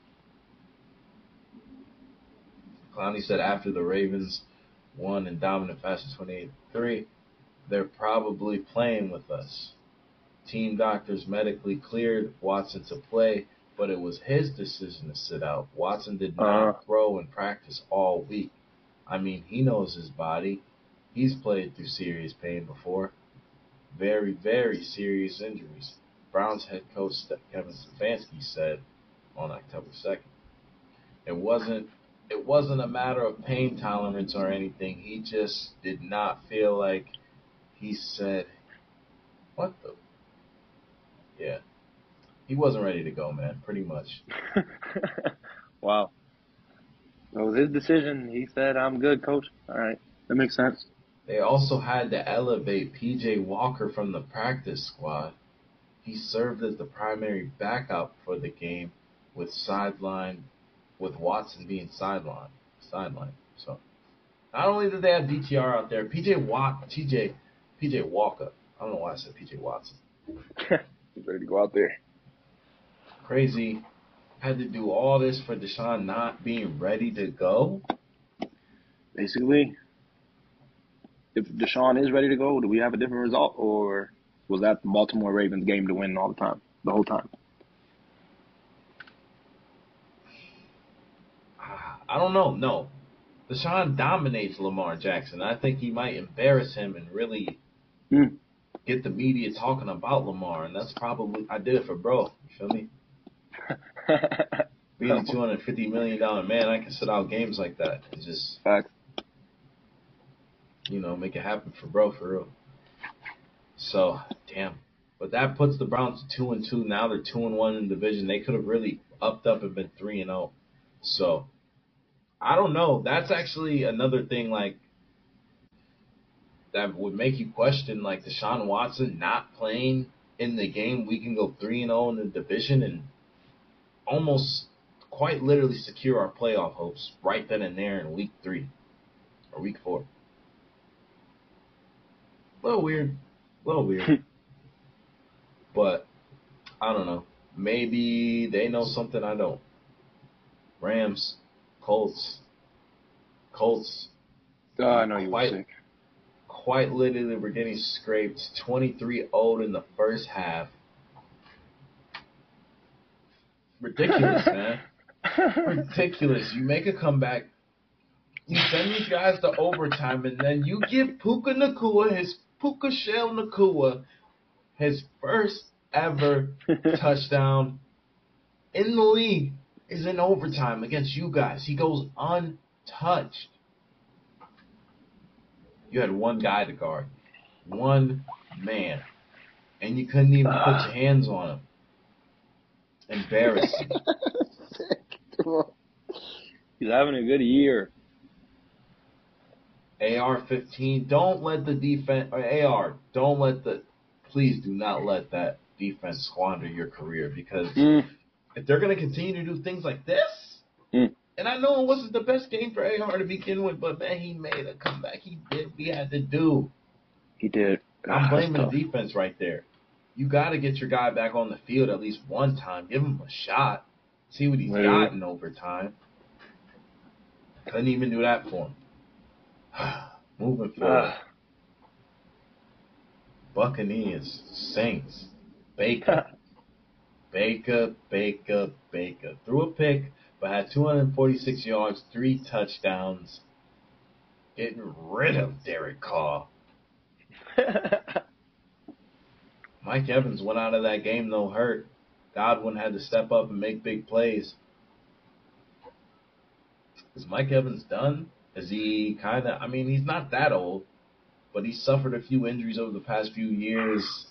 Clowney said after the Ravens won in dominant fashion 28-3, they're probably playing with us. Team doctors medically cleared Watson to play, but it was his decision to sit out. Watson did not throw in practice all week. I mean, he knows his body. He's played through serious pain before. Very, very serious injuries. Browns head coach Kevin Stefanski said on October 2nd. It wasn't a matter of pain tolerance or anything. He just did not feel like he said, what the? Yeah. He wasn't ready to go, man, pretty much. Wow. It was his decision. He said, I'm good, coach. All right. That makes sense. They also had to elevate P.J. Walker from the practice squad. He served as the primary backup for the game with Watson being sidelined. So not only did they have DTR out there, P.J. Walker. I don't know why I said P.J. Watson. He's ready to go out there. Crazy. Had to do all this for Deshaun not being ready to go. Basically, if Deshaun is ready to go, do we have a different result, or was that the Baltimore Ravens game to win all the time, the whole time? I don't know. No. Deshaun dominates Lamar Jackson. I think he might embarrass him and really get the media talking about Lamar. And that's probably, I did it for bro. You feel me? Being a $250 million man, I can sit out games like that and just, Facts. Make it happen for bro, for real. So, damn. But that puts the Browns 2-2. Now they're 2-1 in the division. They could have really upped up and been 3-0. So, I don't know. That's actually another thing, that would make you question, Deshaun Watson not playing in the game. We can go 3-0 in the division and almost quite literally secure our playoff hopes right then and there in week 3 or week 4. A little weird. But, I don't know. Maybe they know something I don't. Rams, Colts. I know you were sick. Quite literally, we're getting scraped 23-0 in the first half. Ridiculous, man. Ridiculous. You make a comeback. You send these guys to overtime, and then you give Puka Shell Nacua, his first ever touchdown in the league is in overtime against you guys. He goes untouched. You had one guy to guard. One man. And you couldn't even put your hands on him. Embarrassing. He's having a good year. AR-15, don't let the defense, or AR, please do not let that defense squander your career, because if they're going to continue to do things like this, and I know it wasn't the best game for AR to begin with, but man, he made a comeback. He did what he had to do. He did. I'm blaming the defense right there. you got to get your guy back on the field at least one time. Give him a shot. See what he's Yeah. got in overtime. Couldn't even do that for him. Moving forward. Buccaneers, Saints, Baker. Baker. Threw a pick, but had 246 yards, 3 touchdowns. Getting rid of Derek Carr. Mike Evans went out of that game, though, hurt. Godwin had to step up and make big plays. Is Mike Evans done? Is he kind of... I mean, he's not that old, but he suffered a few injuries over the past few years.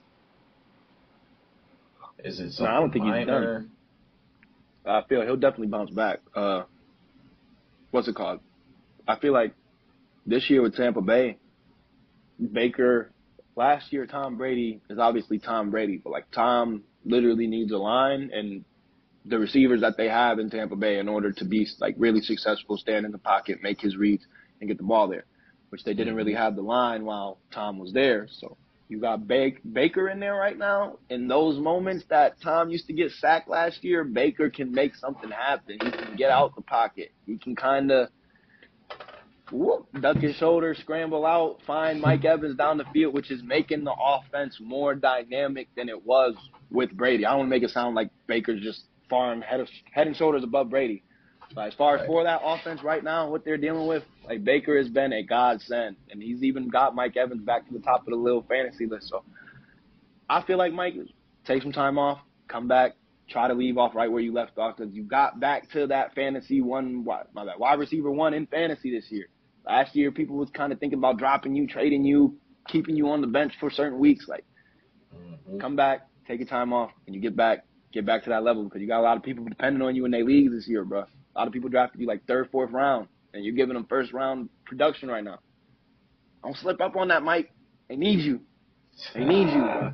Is it something I don't think minor? he's done. I feel he'll definitely bounce back. What's it called? I feel like this year with Tampa Bay, Baker... Last year, Tom Brady is obviously Tom Brady, but like Tom literally needs a line and the receivers that they have in Tampa Bay in order to be like really successful, stand in the pocket, make his reads, and get the ball there, which they didn't really have the line while Tom was there. So you got Baker in there right now. In those moments that Tom used to get sacked last year, Baker can make something happen. He can get out the pocket. He can kind of duck his shoulder, scramble out, find Mike Evans down the field, which is making the offense more dynamic than it was with Brady. I don't want to make it sound like Baker's just far and head and shoulders above Brady. But as far as for that offense right now, what they're dealing with, like Baker has been a godsend, and he's even got Mike Evans back to the top of the little fantasy list. So I feel like Mike, take some time off, come back, try to leave off right where you left off, because you got back to that fantasy wide receiver one in fantasy this year. Last year, people was kind of thinking about dropping you, trading you, keeping you on the bench for certain weeks. Like, come back, take your time off, and you get back to that level, because you got a lot of people depending on you in their leagues this year, bro. A lot of people drafted you like 3rd, 4th round, and you're giving them 1st round production right now. Don't slip up on that, Mike. They need you. They need you, bro.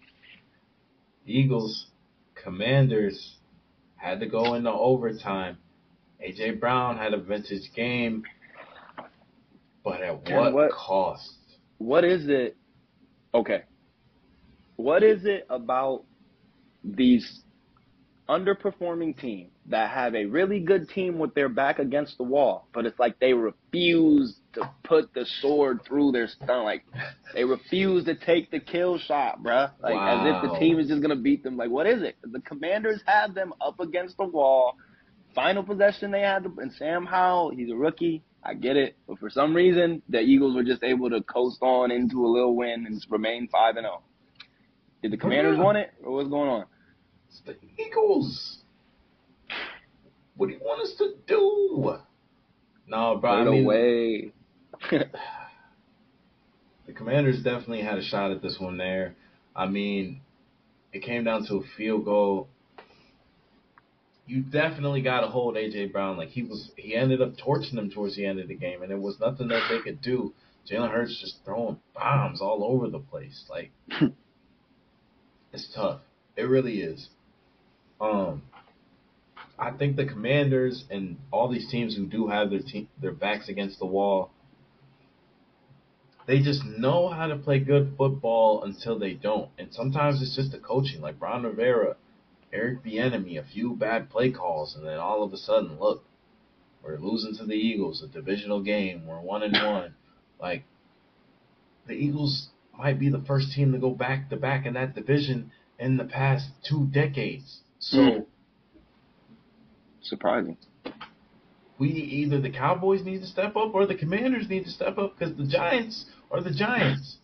Eagles, Commanders had to go into overtime. A.J. Brown had a vintage game. But at what cost? What is it? Okay. What is it about these underperforming teams that have a really good team with their back against the wall, but it's like they refuse to put the sword through their stomach? Like, they refuse to take the kill shot, bruh. Like, as if the team is just going to beat them. Like, what is it? The Commanders had them up against the wall. Final possession they had, and Sam Howell, he's a rookie. I get it. But for some reason, the Eagles were just able to coast on into a little win and remain 5-0. Did the Commanders want it, or what's going on? It's the Eagles. What do you want us to do? No, bro. No way. The Commanders definitely had a shot at this one there. I mean, it came down to a field goal. You definitely got to hold A.J. Brown. Like, he ended up torching them towards the end of the game, and there was nothing that they could do. Jalen Hurts just throwing bombs all over the place. Like, it's tough. It really is. I think the Commanders and all these teams who do have their backs against the wall, they just know how to play good football until they don't. And sometimes it's just the coaching. Like Ron Rivera, Eric Bieniemy, a few bad play calls, and then all of a sudden, look, we're losing to the Eagles, a divisional game. We're 1-1. Like, the Eagles might be the first team to go back to back in that division in the past 2 decades. So, surprising. Either the Cowboys need to step up or the Commanders need to step up, because the Giants are the Giants.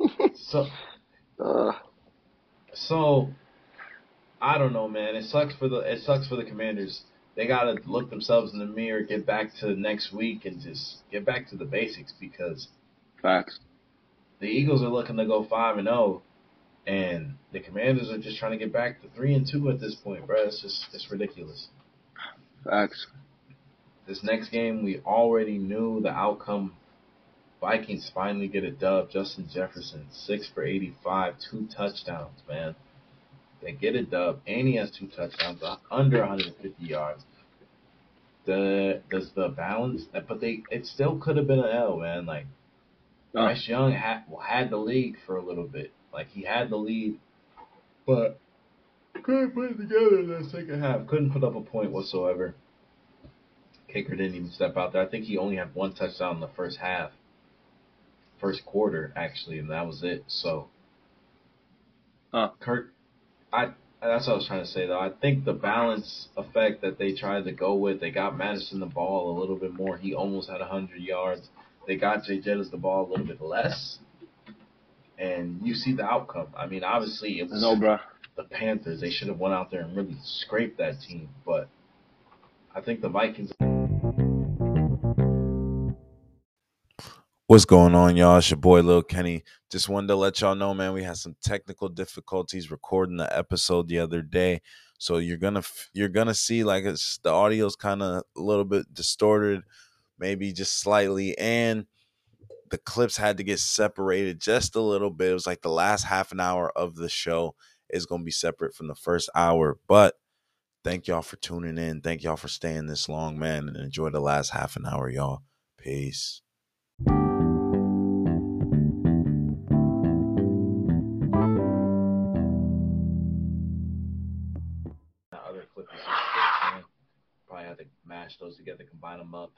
So I don't know, man. It sucks for the Commanders. They gotta look themselves in the mirror, get back to next week, and just get back to the basics, because facts. The Eagles are looking to go 5-0, and the Commanders are just trying to get back to 3-2 at this point, bro. It's ridiculous. Facts. This next game, we already knew the outcome. Vikings finally get a dub. Justin Jefferson, 6 for 85, 2 touchdowns, man. They get a dub, and he has 2 touchdowns, under 150 yards. Does the balance, but it still could have been an L, man. Like, Bryce Young had the lead for a little bit. Like, he had the lead but couldn't put it together in the second half. Couldn't put up a point whatsoever. Kicker didn't even step out there. I think he only had one touchdown in the first half, first quarter actually, and that was it. So, Kirk, that's what I was trying to say though. I think the balance effect that they tried to go with, they got Madison the ball a little bit more. He almost had 100 yards. They got Jay Jettis the ball a little bit less, and you see the outcome. I mean, obviously it was the Panthers. They should have went out there and really scraped that team, but I think the Vikings. What's going on, y'all? It's your boy Lil Kenny. Just wanted to let y'all know, man, we had some technical difficulties recording the episode the other day, so you're gonna see like the audio's kind of a little bit distorted, maybe just slightly, and the clips had to get separated just a little bit. It was like the last half an hour of the show is gonna be separate from the first hour, but thank y'all for tuning in. Thank y'all for staying this long, man, and enjoy the last half an hour, y'all. Peace. Other clips, probably had to mash those together, combine them up.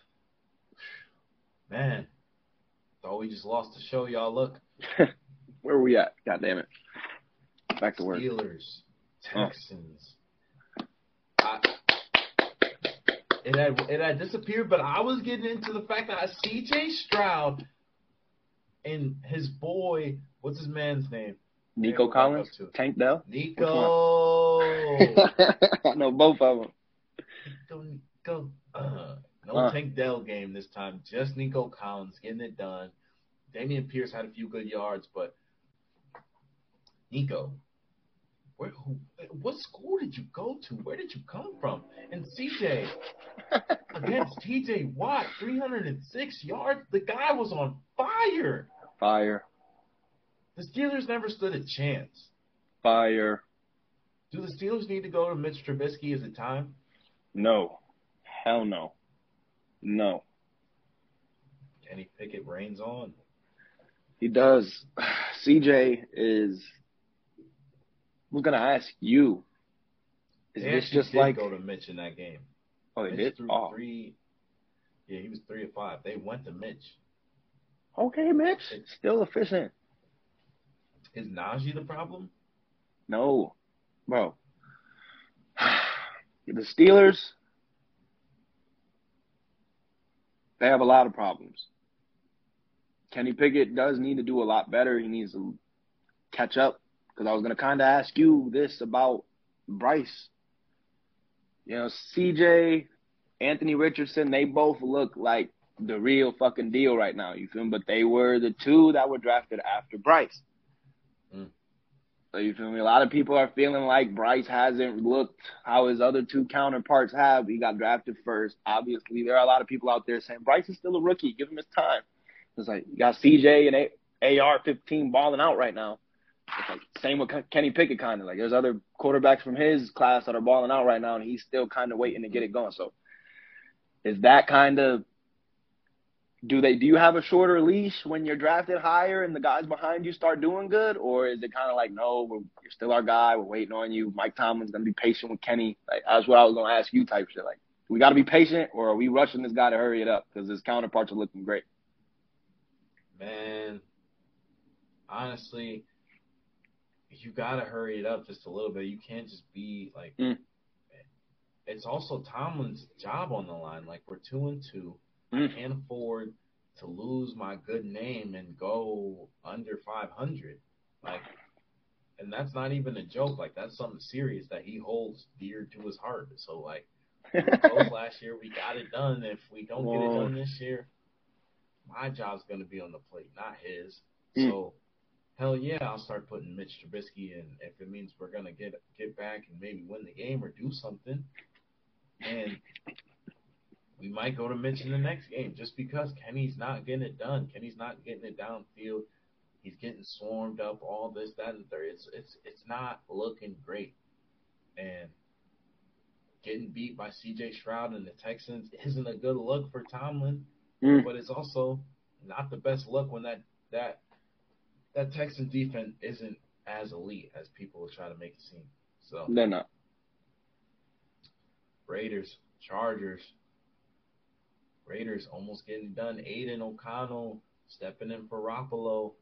Man, thought we just lost the show, y'all. Look, where are we at? God damn it! Back to work. Steelers, Texans. It had disappeared, but I was getting into the fact that C.J. Stroud and his boy, what's his man's name? Nico Collins? Tank Dell? Nico! I know both of them. Nico. No Tank Dell game this time. Just Nico Collins getting it done. Damian Pierce had a few good yards, but Nico, what school did you go to? Where did you come from? And CJ, against TJ Watt, 306 yards. The guy was on fire. Fire. The Steelers never stood a chance. Fire. Do the Steelers need to go to Mitch Trubisky? Is it time? No. Hell no. No. Kenny Pickett reigns on. He does. CJ is... I was going to ask you. Is they this just like... go to Mitch in that game. Oh, they Mitch did? Three. Yeah, he was 3 of 5. They went to Mitch. Okay, Mitch. Still efficient. Is Najee the problem? No. Bro. The Steelers, they have a lot of problems. Kenny Pickett does need to do a lot better. He needs to catch up. Because I was going to kind of ask you this about Bryce. You know, CJ, Anthony Richardson, they both look like the real fucking deal right now. You feel me? But they were the two that were drafted after Bryce. So you feel me? A lot of people are feeling like Bryce hasn't looked how his other two counterparts have. He got drafted first. Obviously, there are a lot of people out there saying Bryce is still a rookie. Give him his time. It's like you got CJ and AR-15 balling out right now. It's like same with Kenny Pickett kind of. Like there's other quarterbacks from his class that are balling out right now, and he's still kind of waiting to get it going. So is that kind of do you have a shorter leash when you're drafted higher and the guys behind you start doing good? Or is it kind of like, no, you're still our guy. We're waiting on you. Mike Tomlin's going to be patient with Kenny. Like, that's what I was going to ask you type shit. Like, we got to be patient or are we rushing this guy to hurry it up because his counterparts are looking great? Man, honestly, you got to hurry it up just a little bit. You can't just be like it's also Tomlin's job on the line. Like, we're 2-2. I can't afford to lose my good name and go under 500. Like, and that's not even a joke. Like, that's something serious that he holds dear to his heart. So, like, we were close last year. We got it done. If we don't get it done this year, my job's going to be on the plate, not his. So, hell yeah, I'll start putting Mitch Trubisky in if it means we're going to get back and maybe win the game or do something. And we might go to Mitch in the next game just because Kenny's not getting it done. Kenny's not getting it downfield. He's getting swarmed up, all this, that, and third. It's not looking great. And getting beat by C.J. Stroud and the Texans isn't a good look for Tomlin, but it's also not the best look when that Texan defense isn't as elite as people will try to make it seem. So They're not. Raiders, Chargers. Raiders almost getting done. Aiden O'Connell stepping in for Garoppolo.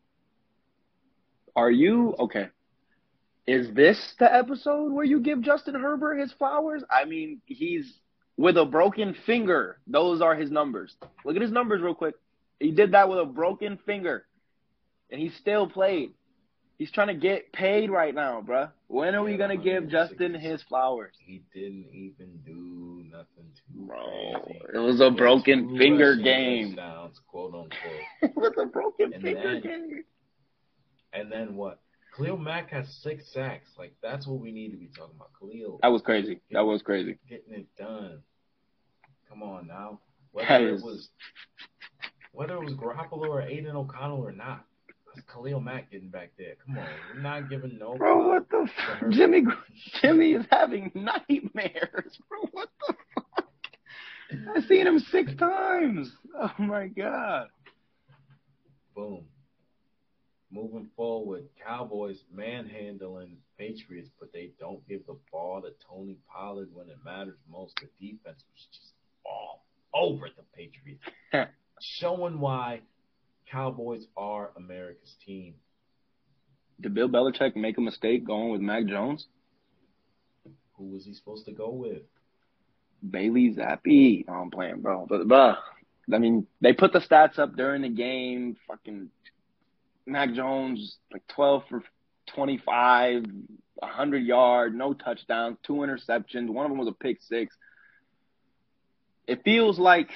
Are you okay? Is this the episode where you give Justin Herbert his flowers? I mean, he's with a broken finger. Those are his numbers. Look at his numbers real quick. He did that with a broken finger, and he still played. He's trying to get paid right now, bruh. When are we going to give Justin his flowers? He didn't even do nothing too Bro, crazy. it was a broken Two finger rushing game. touchdowns, quote unquote. It was a broken And finger then- game. And then what? Khalil Mack has 6 sacks. Like, that's what we need to be talking about. Khalil That was crazy. That was crazy. getting it done. Come on now. That Whether is- it was Garoppolo or Aiden O'Connell or not, it's Khalil Mack getting back there. Come on, we're not giving no. Bro, what the fuck? fuck? Jimmy is having nightmares, bro. What the fuck? I've seen him 6 times. Oh my god. Boom. Moving forward, Cowboys manhandling Patriots, but they don't give the ball to Tony Pollard when it matters most. The defense was just all over the Patriots, showing why Cowboys are America's team. Did Bill Belichick make a mistake going with Mac Jones? Who was he supposed to go with? Bailey Zappi. No, I'm playing, bro. But, bruh, I mean, they put the stats up during the game. Fucking Mac Jones, like 12 for 25, 100 yards, no touchdowns, 2 interceptions. One of them was a pick 6. It feels like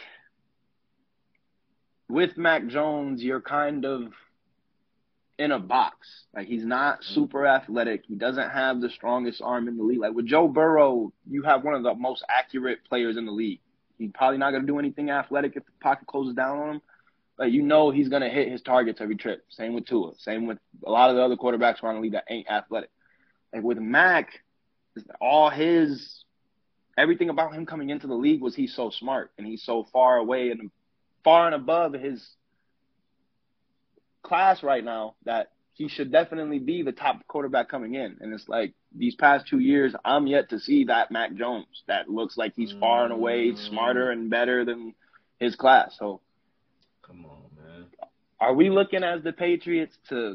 with Mac Jones, you're kind of in a box. Like, he's not super athletic. He doesn't have the strongest arm in the league. Like, with Joe Burrow, you have one of the most accurate players in the league. He's probably not going to do anything athletic if the pocket closes down on him. But you know he's going to hit his targets every trip. Same with Tua. Same with a lot of the other quarterbacks around the league that ain't athletic. Like, with Mac, everything about him coming into the league was he's so smart and he's so far away and far and above his class right now that he should definitely be the top quarterback coming in. And it's like these past 2 years, I'm yet to see that Mac Jones that looks like he's far and away smarter and better than his class. So, come on, man. Are we looking as the Patriots to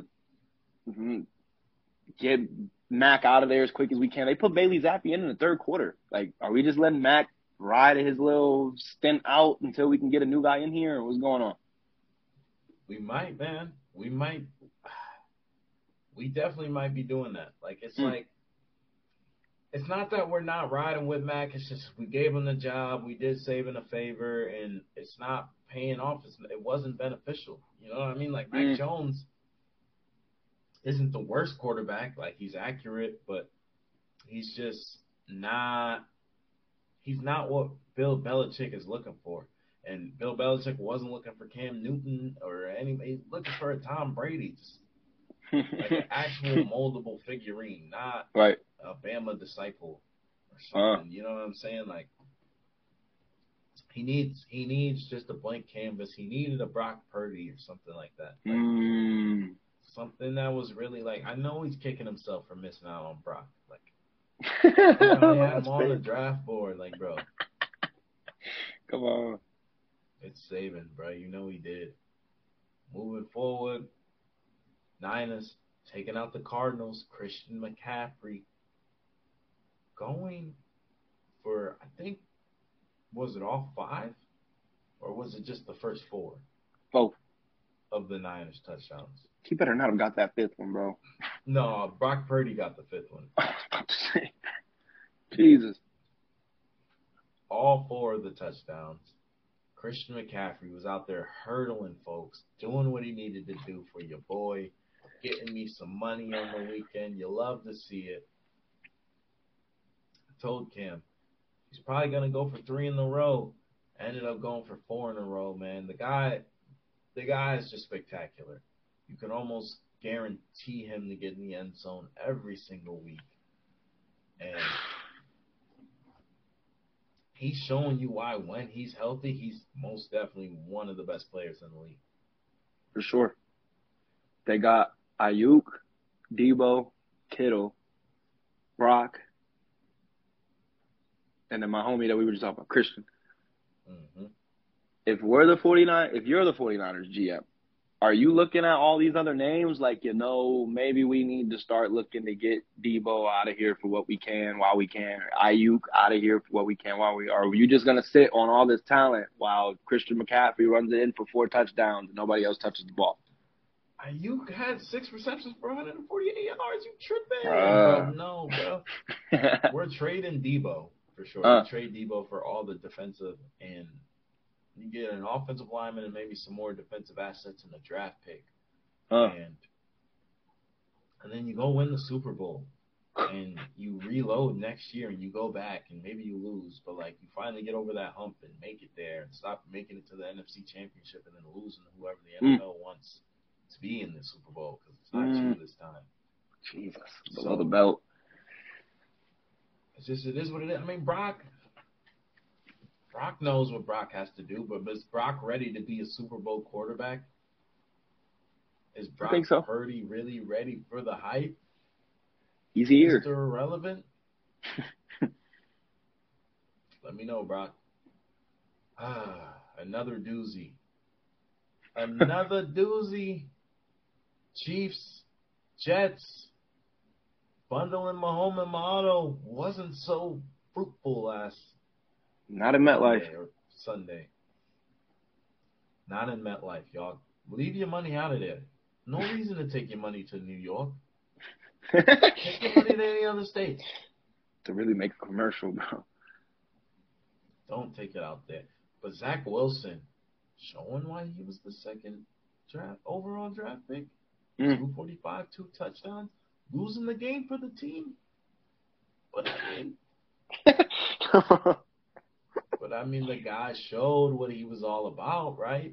get Mac out of there as quick as we can? They put Bailey Zappi in the third quarter. Like, are we just letting Mac ride his little stint out until we can get a new guy in here? Or what's going on? We might, man. We might. We definitely might be doing that. Like, it's like, it's not that we're not riding with Mac. It's just we gave him the job. We did Saban a favor, and it's not paying off. It wasn't beneficial. You know what I mean? Like, Mac Jones isn't the worst quarterback. Like, he's accurate, but he's just not – he's not what Bill Belichick is looking for. And Bill Belichick wasn't looking for Cam Newton or anybody. He's looking for a Tom Brady, just like an actual moldable figurine, not right. a Bama disciple or something. You know what I'm saying? Like, he needs just a blank canvas. He needed a Brock Purdy or something like that. Like, something that was really like, I know he's kicking himself for missing out on Brock. Like, he had him on the draft board. Like, bro. Come on. It's Saban, bro. You know he did. Moving forward, Niners taking out the Cardinals. Christian McCaffrey going for, I think, was it all 5? Or was it just the first 4? Both. Of the Niners touchdowns. He better not have got that 5th one, bro. No, Brock Purdy got the 5th one. I was about to say. Jesus. All 4 of the touchdowns. Christian McCaffrey was out there hurdling folks, doing what he needed to do for your boy, getting me some money on the weekend. You love to see it. I told Cam, he's probably going to go for 3 in a row. Ended up going for 4 in a row, man. The guy is just spectacular. You can almost guarantee him to get in the end zone every single week. And he's showing you why when he's healthy, he's most definitely one of the best players in the league. For sure. They got Ayuk, Debo, Kittle, Brock, and then my homie that we were just talking about, Christian. Mm-hmm. If you're the 49ers GM, are you looking at all these other names like, maybe we need to start looking to get Debo out of here for what we can while we can, or Ayuk out of here for what we can while we are? Are you just going to sit on all this talent while Christian McCaffrey runs it in for 4 touchdowns and nobody else touches the ball? Ayuk had 6 receptions for 148 yards. You tripping, bro? Bruh. No, bro. We're trading Debo for sure. We trade Debo for all the defensive, and you get an offensive lineman and maybe some more defensive assets in the draft pick, and then you go win the Super Bowl, and you reload next year, and you go back, and maybe you lose, but like you finally get over that hump and make it there, and stop making it to the NFC Championship and then losing to whoever the NFL wants to be in the Super Bowl, because it's not you this time. Jesus, below the belt. It's just, it is what it is. I mean, Brock knows what Brock has to do, but is Brock ready to be a Super Bowl quarterback? Is Brock Purdy really ready for the hype? He's here. Mr. Irrelevant? Let me know, Brock. Another doozy. Another doozy. Chiefs, Jets, bundling Mahomes and Auto wasn't so fruitful last Not in MetLife. or Sunday. Not in MetLife, y'all. Leave your money out of there. No reason to take your money to New York. Take your money to any other state. To really make a commercial, bro. Don't take it out there. But Zach Wilson, showing why he was the second overall draft pick. 245, 2 touchdowns, losing the game for the team. But I mean, the guy showed what he was all about, right?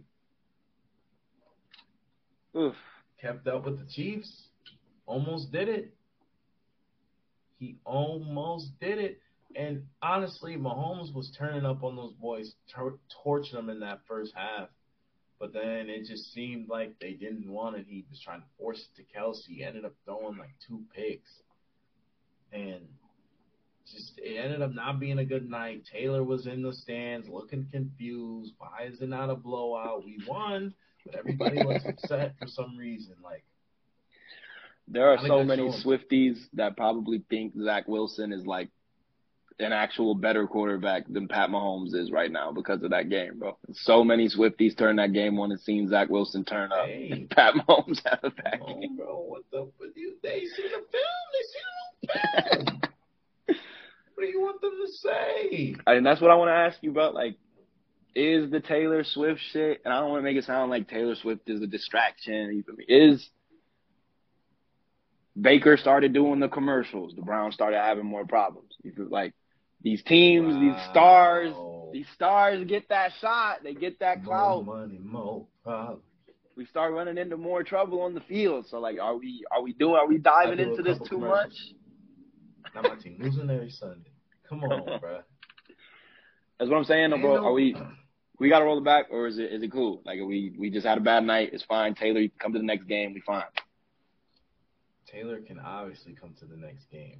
Oof. Kept up with the Chiefs. Almost did it. He almost did it. And honestly, Mahomes was turning up on those boys, torching them in that first half. But then it just seemed like they didn't want it. He was trying to force it to Kelsey. He ended up throwing like 2 picks. And just it ended up not being a good night. Taylor was in the stands looking confused. Why is it not a blowout? We won, but everybody looks upset for some reason. Like, there are so many Swifties that probably think Zach Wilson is like an actual better quarterback than Pat Mahomes is right now because of that game, bro. So many Swifties turned that game on and seen Zach Wilson turn up. And Pat Mahomes have a bad game. Bro, what the? They see the film. They see the film. What do you want them to say? And that's what I want to ask you about. Like, is the Taylor Swift shit? And I don't want to make it sound like Taylor Swift is a distraction. You feel me? Is Baker started doing the commercials? The Browns started having more problems. You feel like these teams, these stars get that shot. They get that clout. More money, more problems. We start running into more trouble on the field. So like, are we diving into this too much? Now my team losing every Sunday. Come on, bro. That's what I'm saying, though, bro. Are we got to roll it back, or is it cool? Like, we just had a bad night. It's fine. Taylor, you can come to the next game. We fine. Taylor can obviously come to the next game.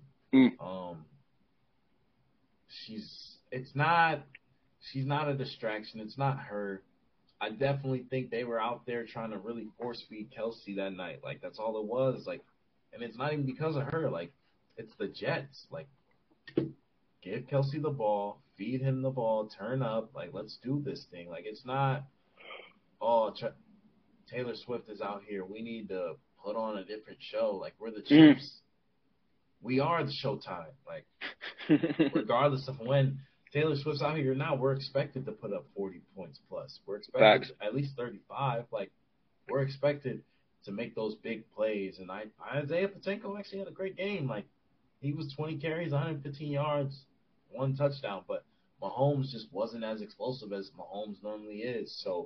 She's not a distraction. It's not her. I definitely think they were out there trying to really force feed Kelsey that night. Like, that's all it was. Like, and it's not even because of her. Like, it's the Jets. Like, give Kelsey the ball, feed him the ball, turn up. Like, let's do this thing. Like, it's not, Taylor Swift is out here. We need to put on a different show. Like, we're the Chiefs. We are the Showtime. Like, regardless of when Taylor Swift's out here now, we're expected to put up 40 points plus. We're expected at least 35. Like, we're expected to make those big plays. And Isaiah Pacheco actually had a great game. Like, he was 20 carries, 115 yards, 1 touchdown. But Mahomes just wasn't as explosive as Mahomes normally is. So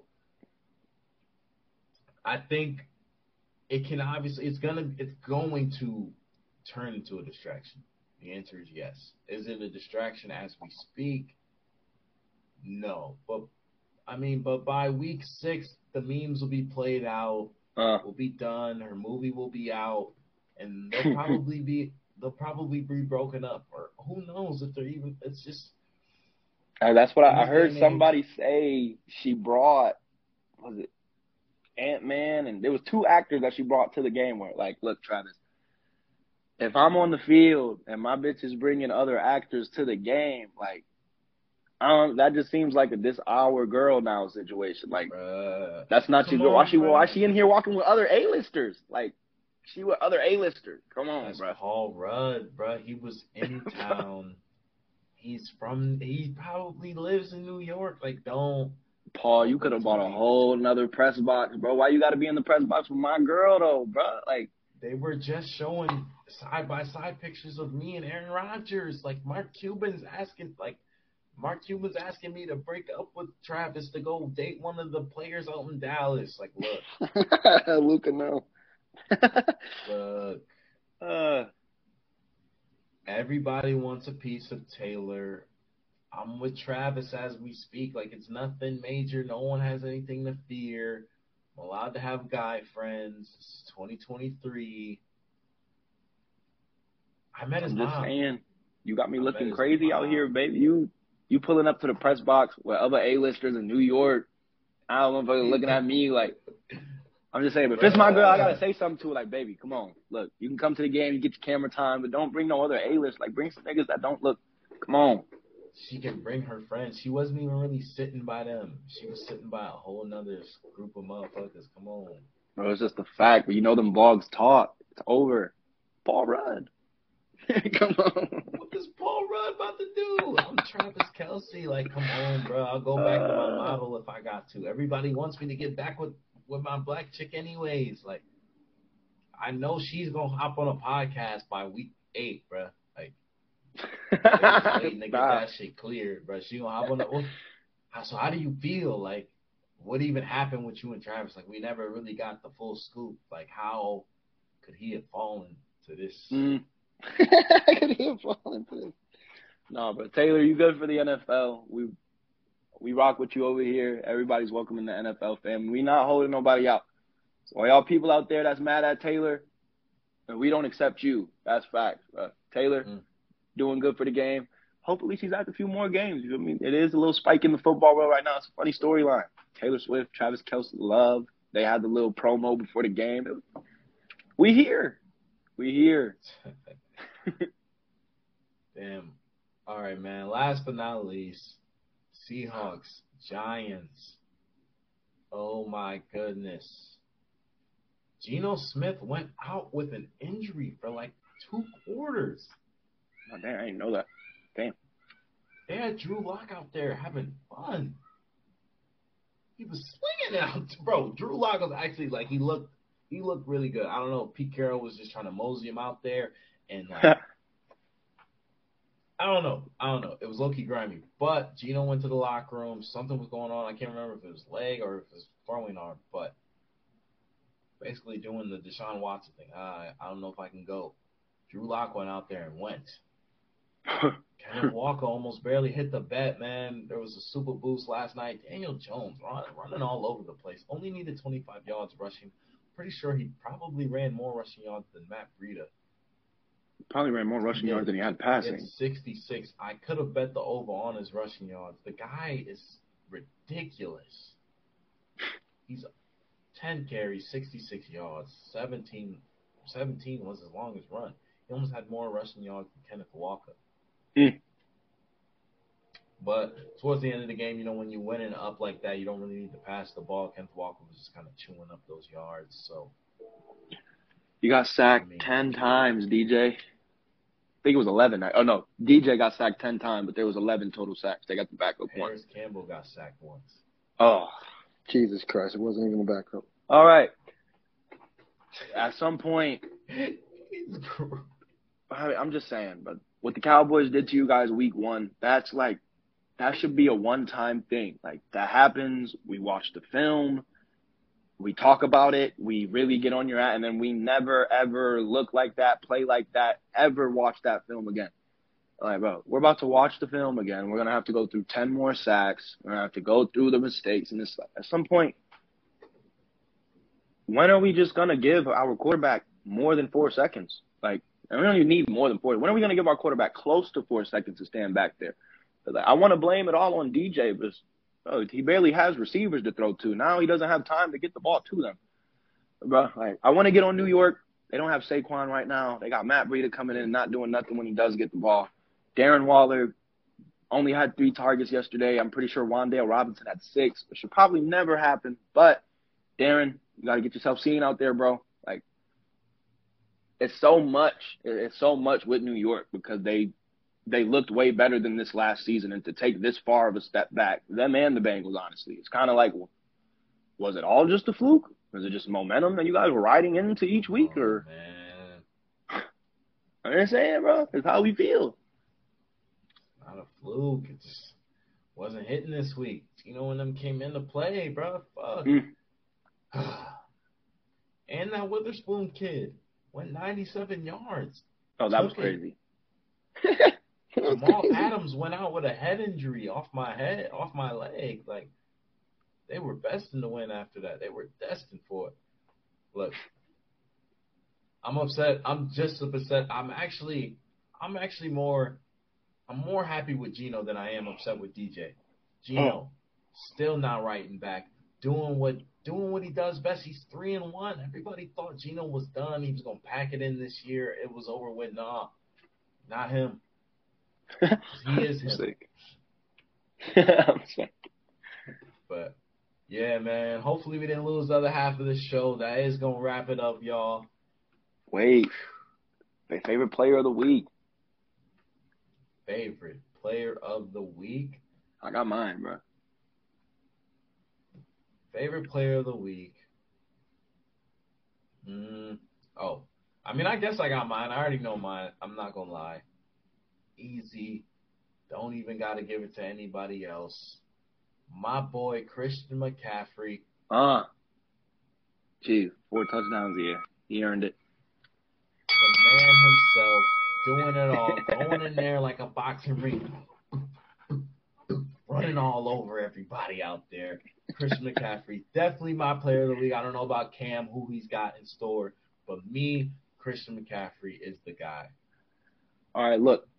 I think it's going to turn into a distraction. The answer is yes. Is it a distraction as we speak? No. But by week 6, the memes will be played out. Will be done. Her movie will be out. and they'll probably be broken up, or who knows if they're even. It's just That's what in I this day heard and age. somebody say. She brought, was it Ant-Man? And there was two actors that she brought to the game where, like, look, Travis, if I'm on the field and my bitch is bringing other actors to the game, like, that just seems like a this our girl now situation. Like, Bruh. that's not your Come girl. on, Why bruh. she in here walking with other A-listers? Like, she with other A-listers. Come on, That's bro. Paul Rudd, bruh. He was in town. He probably lives in New York. Like, don't Paul, you could be have too bought a eager whole to. another press box, bro. Why you got to be in the press box with my girl, though, bro? Like, They were just showing side by side pictures of me and Aaron Rodgers. Mark Cuban's asking me to break up with Travis to go date one of the players out in Dallas. Like, Luca, no. look, uh, everybody wants a piece of Taylor. I'm with Travis as we speak. Like, it's nothing major. No one has anything to fear. I'm allowed to have guy friends. It's 2023. I met his I'm just mom. saying, you got me I met looking his crazy out here, mom. baby. You pulling up to the press box with other A-listers in New York. I don't know if they're looking at me like, I'm just saying, but if it's my girl, I got to Bruh. say something to her like, baby, come on. Look, you can come to the game, you get your camera time, but don't bring no other A-list. Like, bring some niggas that don't look, come on. She can bring her friends. She wasn't even really sitting by them. She was sitting by a whole nother group of motherfuckers. Come on. Bro, it's just a fact. But you know them blogs talk. It's over. Paul Rudd. Come on. What is Paul Rudd about to do? I'm Travis Kelce. Like, come on, bro. I'll go back to my model if I got to. Everybody wants me to get back with my black chick anyways. Like, I know she's going to hop on a podcast by week 8, bro. Like, they're just waiting to get that shit cleared, bro. She going to hop on the... So how do you feel? Like, what even happened with you and Travis? Like, we never really got the full scoop. Like, how could he have fallen to this? How could he have fallen to this? No, but Taylor, you good for the NFL. We rock with you over here. Everybody's welcome in the NFL family. We not holding nobody out. So all y'all people out there that's mad at Taylor, we don't accept you. That's fact. Taylor, doing good for the game. Hopefully she's at a few more games. You know what I mean? It is a little spike in the football world right now. It's a funny storyline. Taylor Swift, Travis Kelce, love. They had the little promo before the game. We here. Damn. All right, man. Last but not least, Seahawks, Giants. Oh, my goodness. Geno Smith went out with an injury for like 2 quarters. Oh, damn, I didn't know that. Damn. They had Drew Lock out there having fun. He was swinging out. Bro, Drew Lock was actually like, he looked really good. I don't know if Pete Carroll was just trying to mosey him out there and like, I don't know. It was low-key grimy. But Geno went to the locker room. Something was going on. I can't remember if it was leg or if it was throwing arm. But basically doing the Deshaun Watson thing. I don't know if I can go. Drew Lock went out there and went. Kenneth Walker almost barely hit the bet, man. There was a super boost last night. Daniel Jones running all over the place. Only needed 25 yards rushing. Pretty sure he probably ran more rushing yards than Matt Breida. Probably ran more rushing yards than he had passing. It's 66. I could have bet the over on his rushing yards. The guy is ridiculous. He's 10 carries, 66 yards. 17 was his longest run. He almost had more rushing yards than Kenneth Walker. But towards the end of the game, when you're winning up like that, you don't really need to pass the ball. Kenneth Walker was just kind of chewing up those yards. So you got sacked 10 times, DJ. I think it was 11. Oh, no. DJ got sacked 10 times, but there was 11 total sacks. They got the backup one. Harris Campbell got sacked once. Oh, Jesus Christ. It wasn't even a backup. All right. At some point, I'm just saying, but what the Cowboys did to you guys week 1, that should be a one-time thing. Like, that happens. We watch the film. We talk about it. We really get on your ass, and then we never, ever look like that, play like that, ever watch that film again. Like, bro, we're about to watch the film again. We're going to have to go through 10 more sacks. We're going to have to go through the mistakes and this. At some point, when are we just going to give our quarterback more than 4 seconds. Like, and we don't even need more than 4. When are we going to give our quarterback close to 4 seconds to stand back there? Like, I want to blame it all on DJ, but he barely has receivers to throw to. Now he doesn't have time to get the ball to them. Bro, like, I want to get on New York. They don't have Saquon right now. They got Matt Breida coming in and not doing nothing when he does get the ball. Darren Waller only had 3 targets yesterday. I'm pretty sure Wan'Dale Robinson had 6, which should probably never happen. But, Darren, you got to get yourself seen out there, bro. Like, it's so much with New York because they looked way better than this last season. And to take this far of a step back, them and the Bengals, honestly, it's kind of like, was it all just a fluke? Was it just momentum that you guys were riding into each week? Or Man. I'm just saying, bro, it's how we feel. Not a fluke. It just wasn't hitting this week. You know, when them came into play, bro, fuck. And that Witherspoon kid went 97 yards. Oh, that was crazy. Jamal Adams went out with a head injury off my leg. Like, they were destined to win after that. They were destined for it. Look, I'm upset. I'm just upset. I'm more happy with Geno than I am upset with DJ. Geno, still not writing back, doing what he does best. He's 3-1. Everybody thought Geno was done. He was gonna pack it in this year. It was over with. Nah, not him. He is him. Sick. But yeah, man. Hopefully we didn't lose the other half of the show. That is gonna wrap it up, y'all. Wait, my favorite player of the week. Favorite player of the week. I got mine, bro. Favorite player of the week. I mean, I guess I got mine. I already know mine. I'm not gonna lie. Easy. Don't even gotta give it to anybody else. My boy Christian McCaffrey. Geez, 4 touchdowns a year. He earned it. The man himself, doing it all, going in there like a boxing ring, running all over everybody out there. Christian McCaffrey, definitely my player of the week. I don't know about Cam, who he's got in store, but me, Christian McCaffrey is the guy. All right, look.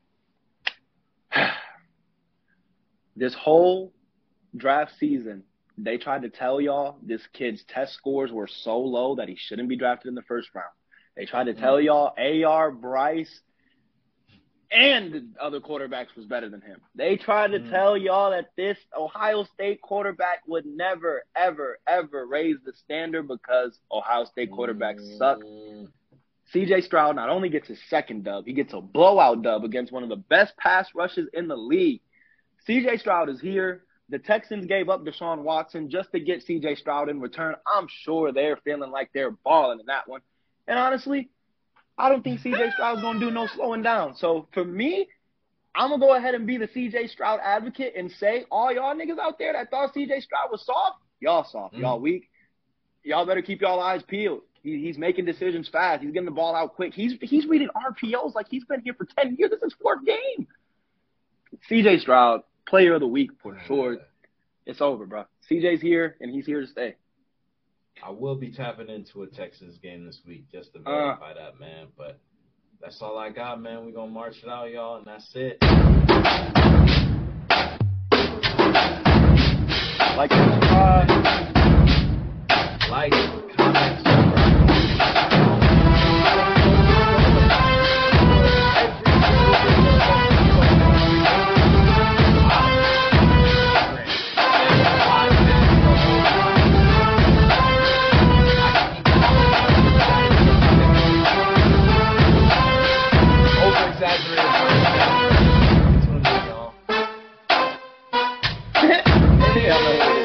This whole draft season, they tried to tell y'all this kid's test scores were so low that he shouldn't be drafted in the first round. They tried to tell y'all AR, Bryce, and the other quarterbacks was better than him. They tried to tell y'all that this Ohio State quarterback would never, ever, ever raise the standard because Ohio State quarterbacks suck. C.J. Stroud not only gets his second dub, he gets a blowout dub against one of the best pass rushes in the league. C.J. Stroud is here. The Texans gave up Deshaun Watson just to get C.J. Stroud in return. I'm sure they're feeling like they're balling in that one. And honestly, I don't think C.J. Stroud's going to do no slowing down. So for me, I'm going to go ahead and be the C.J. Stroud advocate and say, all y'all niggas out there that thought C.J. Stroud was soft, y'all soft, y'all weak. Y'all better keep y'all eyes peeled. He's making decisions fast. He's getting the ball out quick. He's reading RPOs like he's been here for 10 years. This is his 4th game. C.J. Stroud, player of the week for sure. It's over, bro. C.J.'s here, and he's here to stay. I will be tapping into a Texans game this week just to verify that, man. But that's all I got, man. We're going to march it out, y'all, and that's it. Like, subscribe. Like, comment, subscribe. Yeah,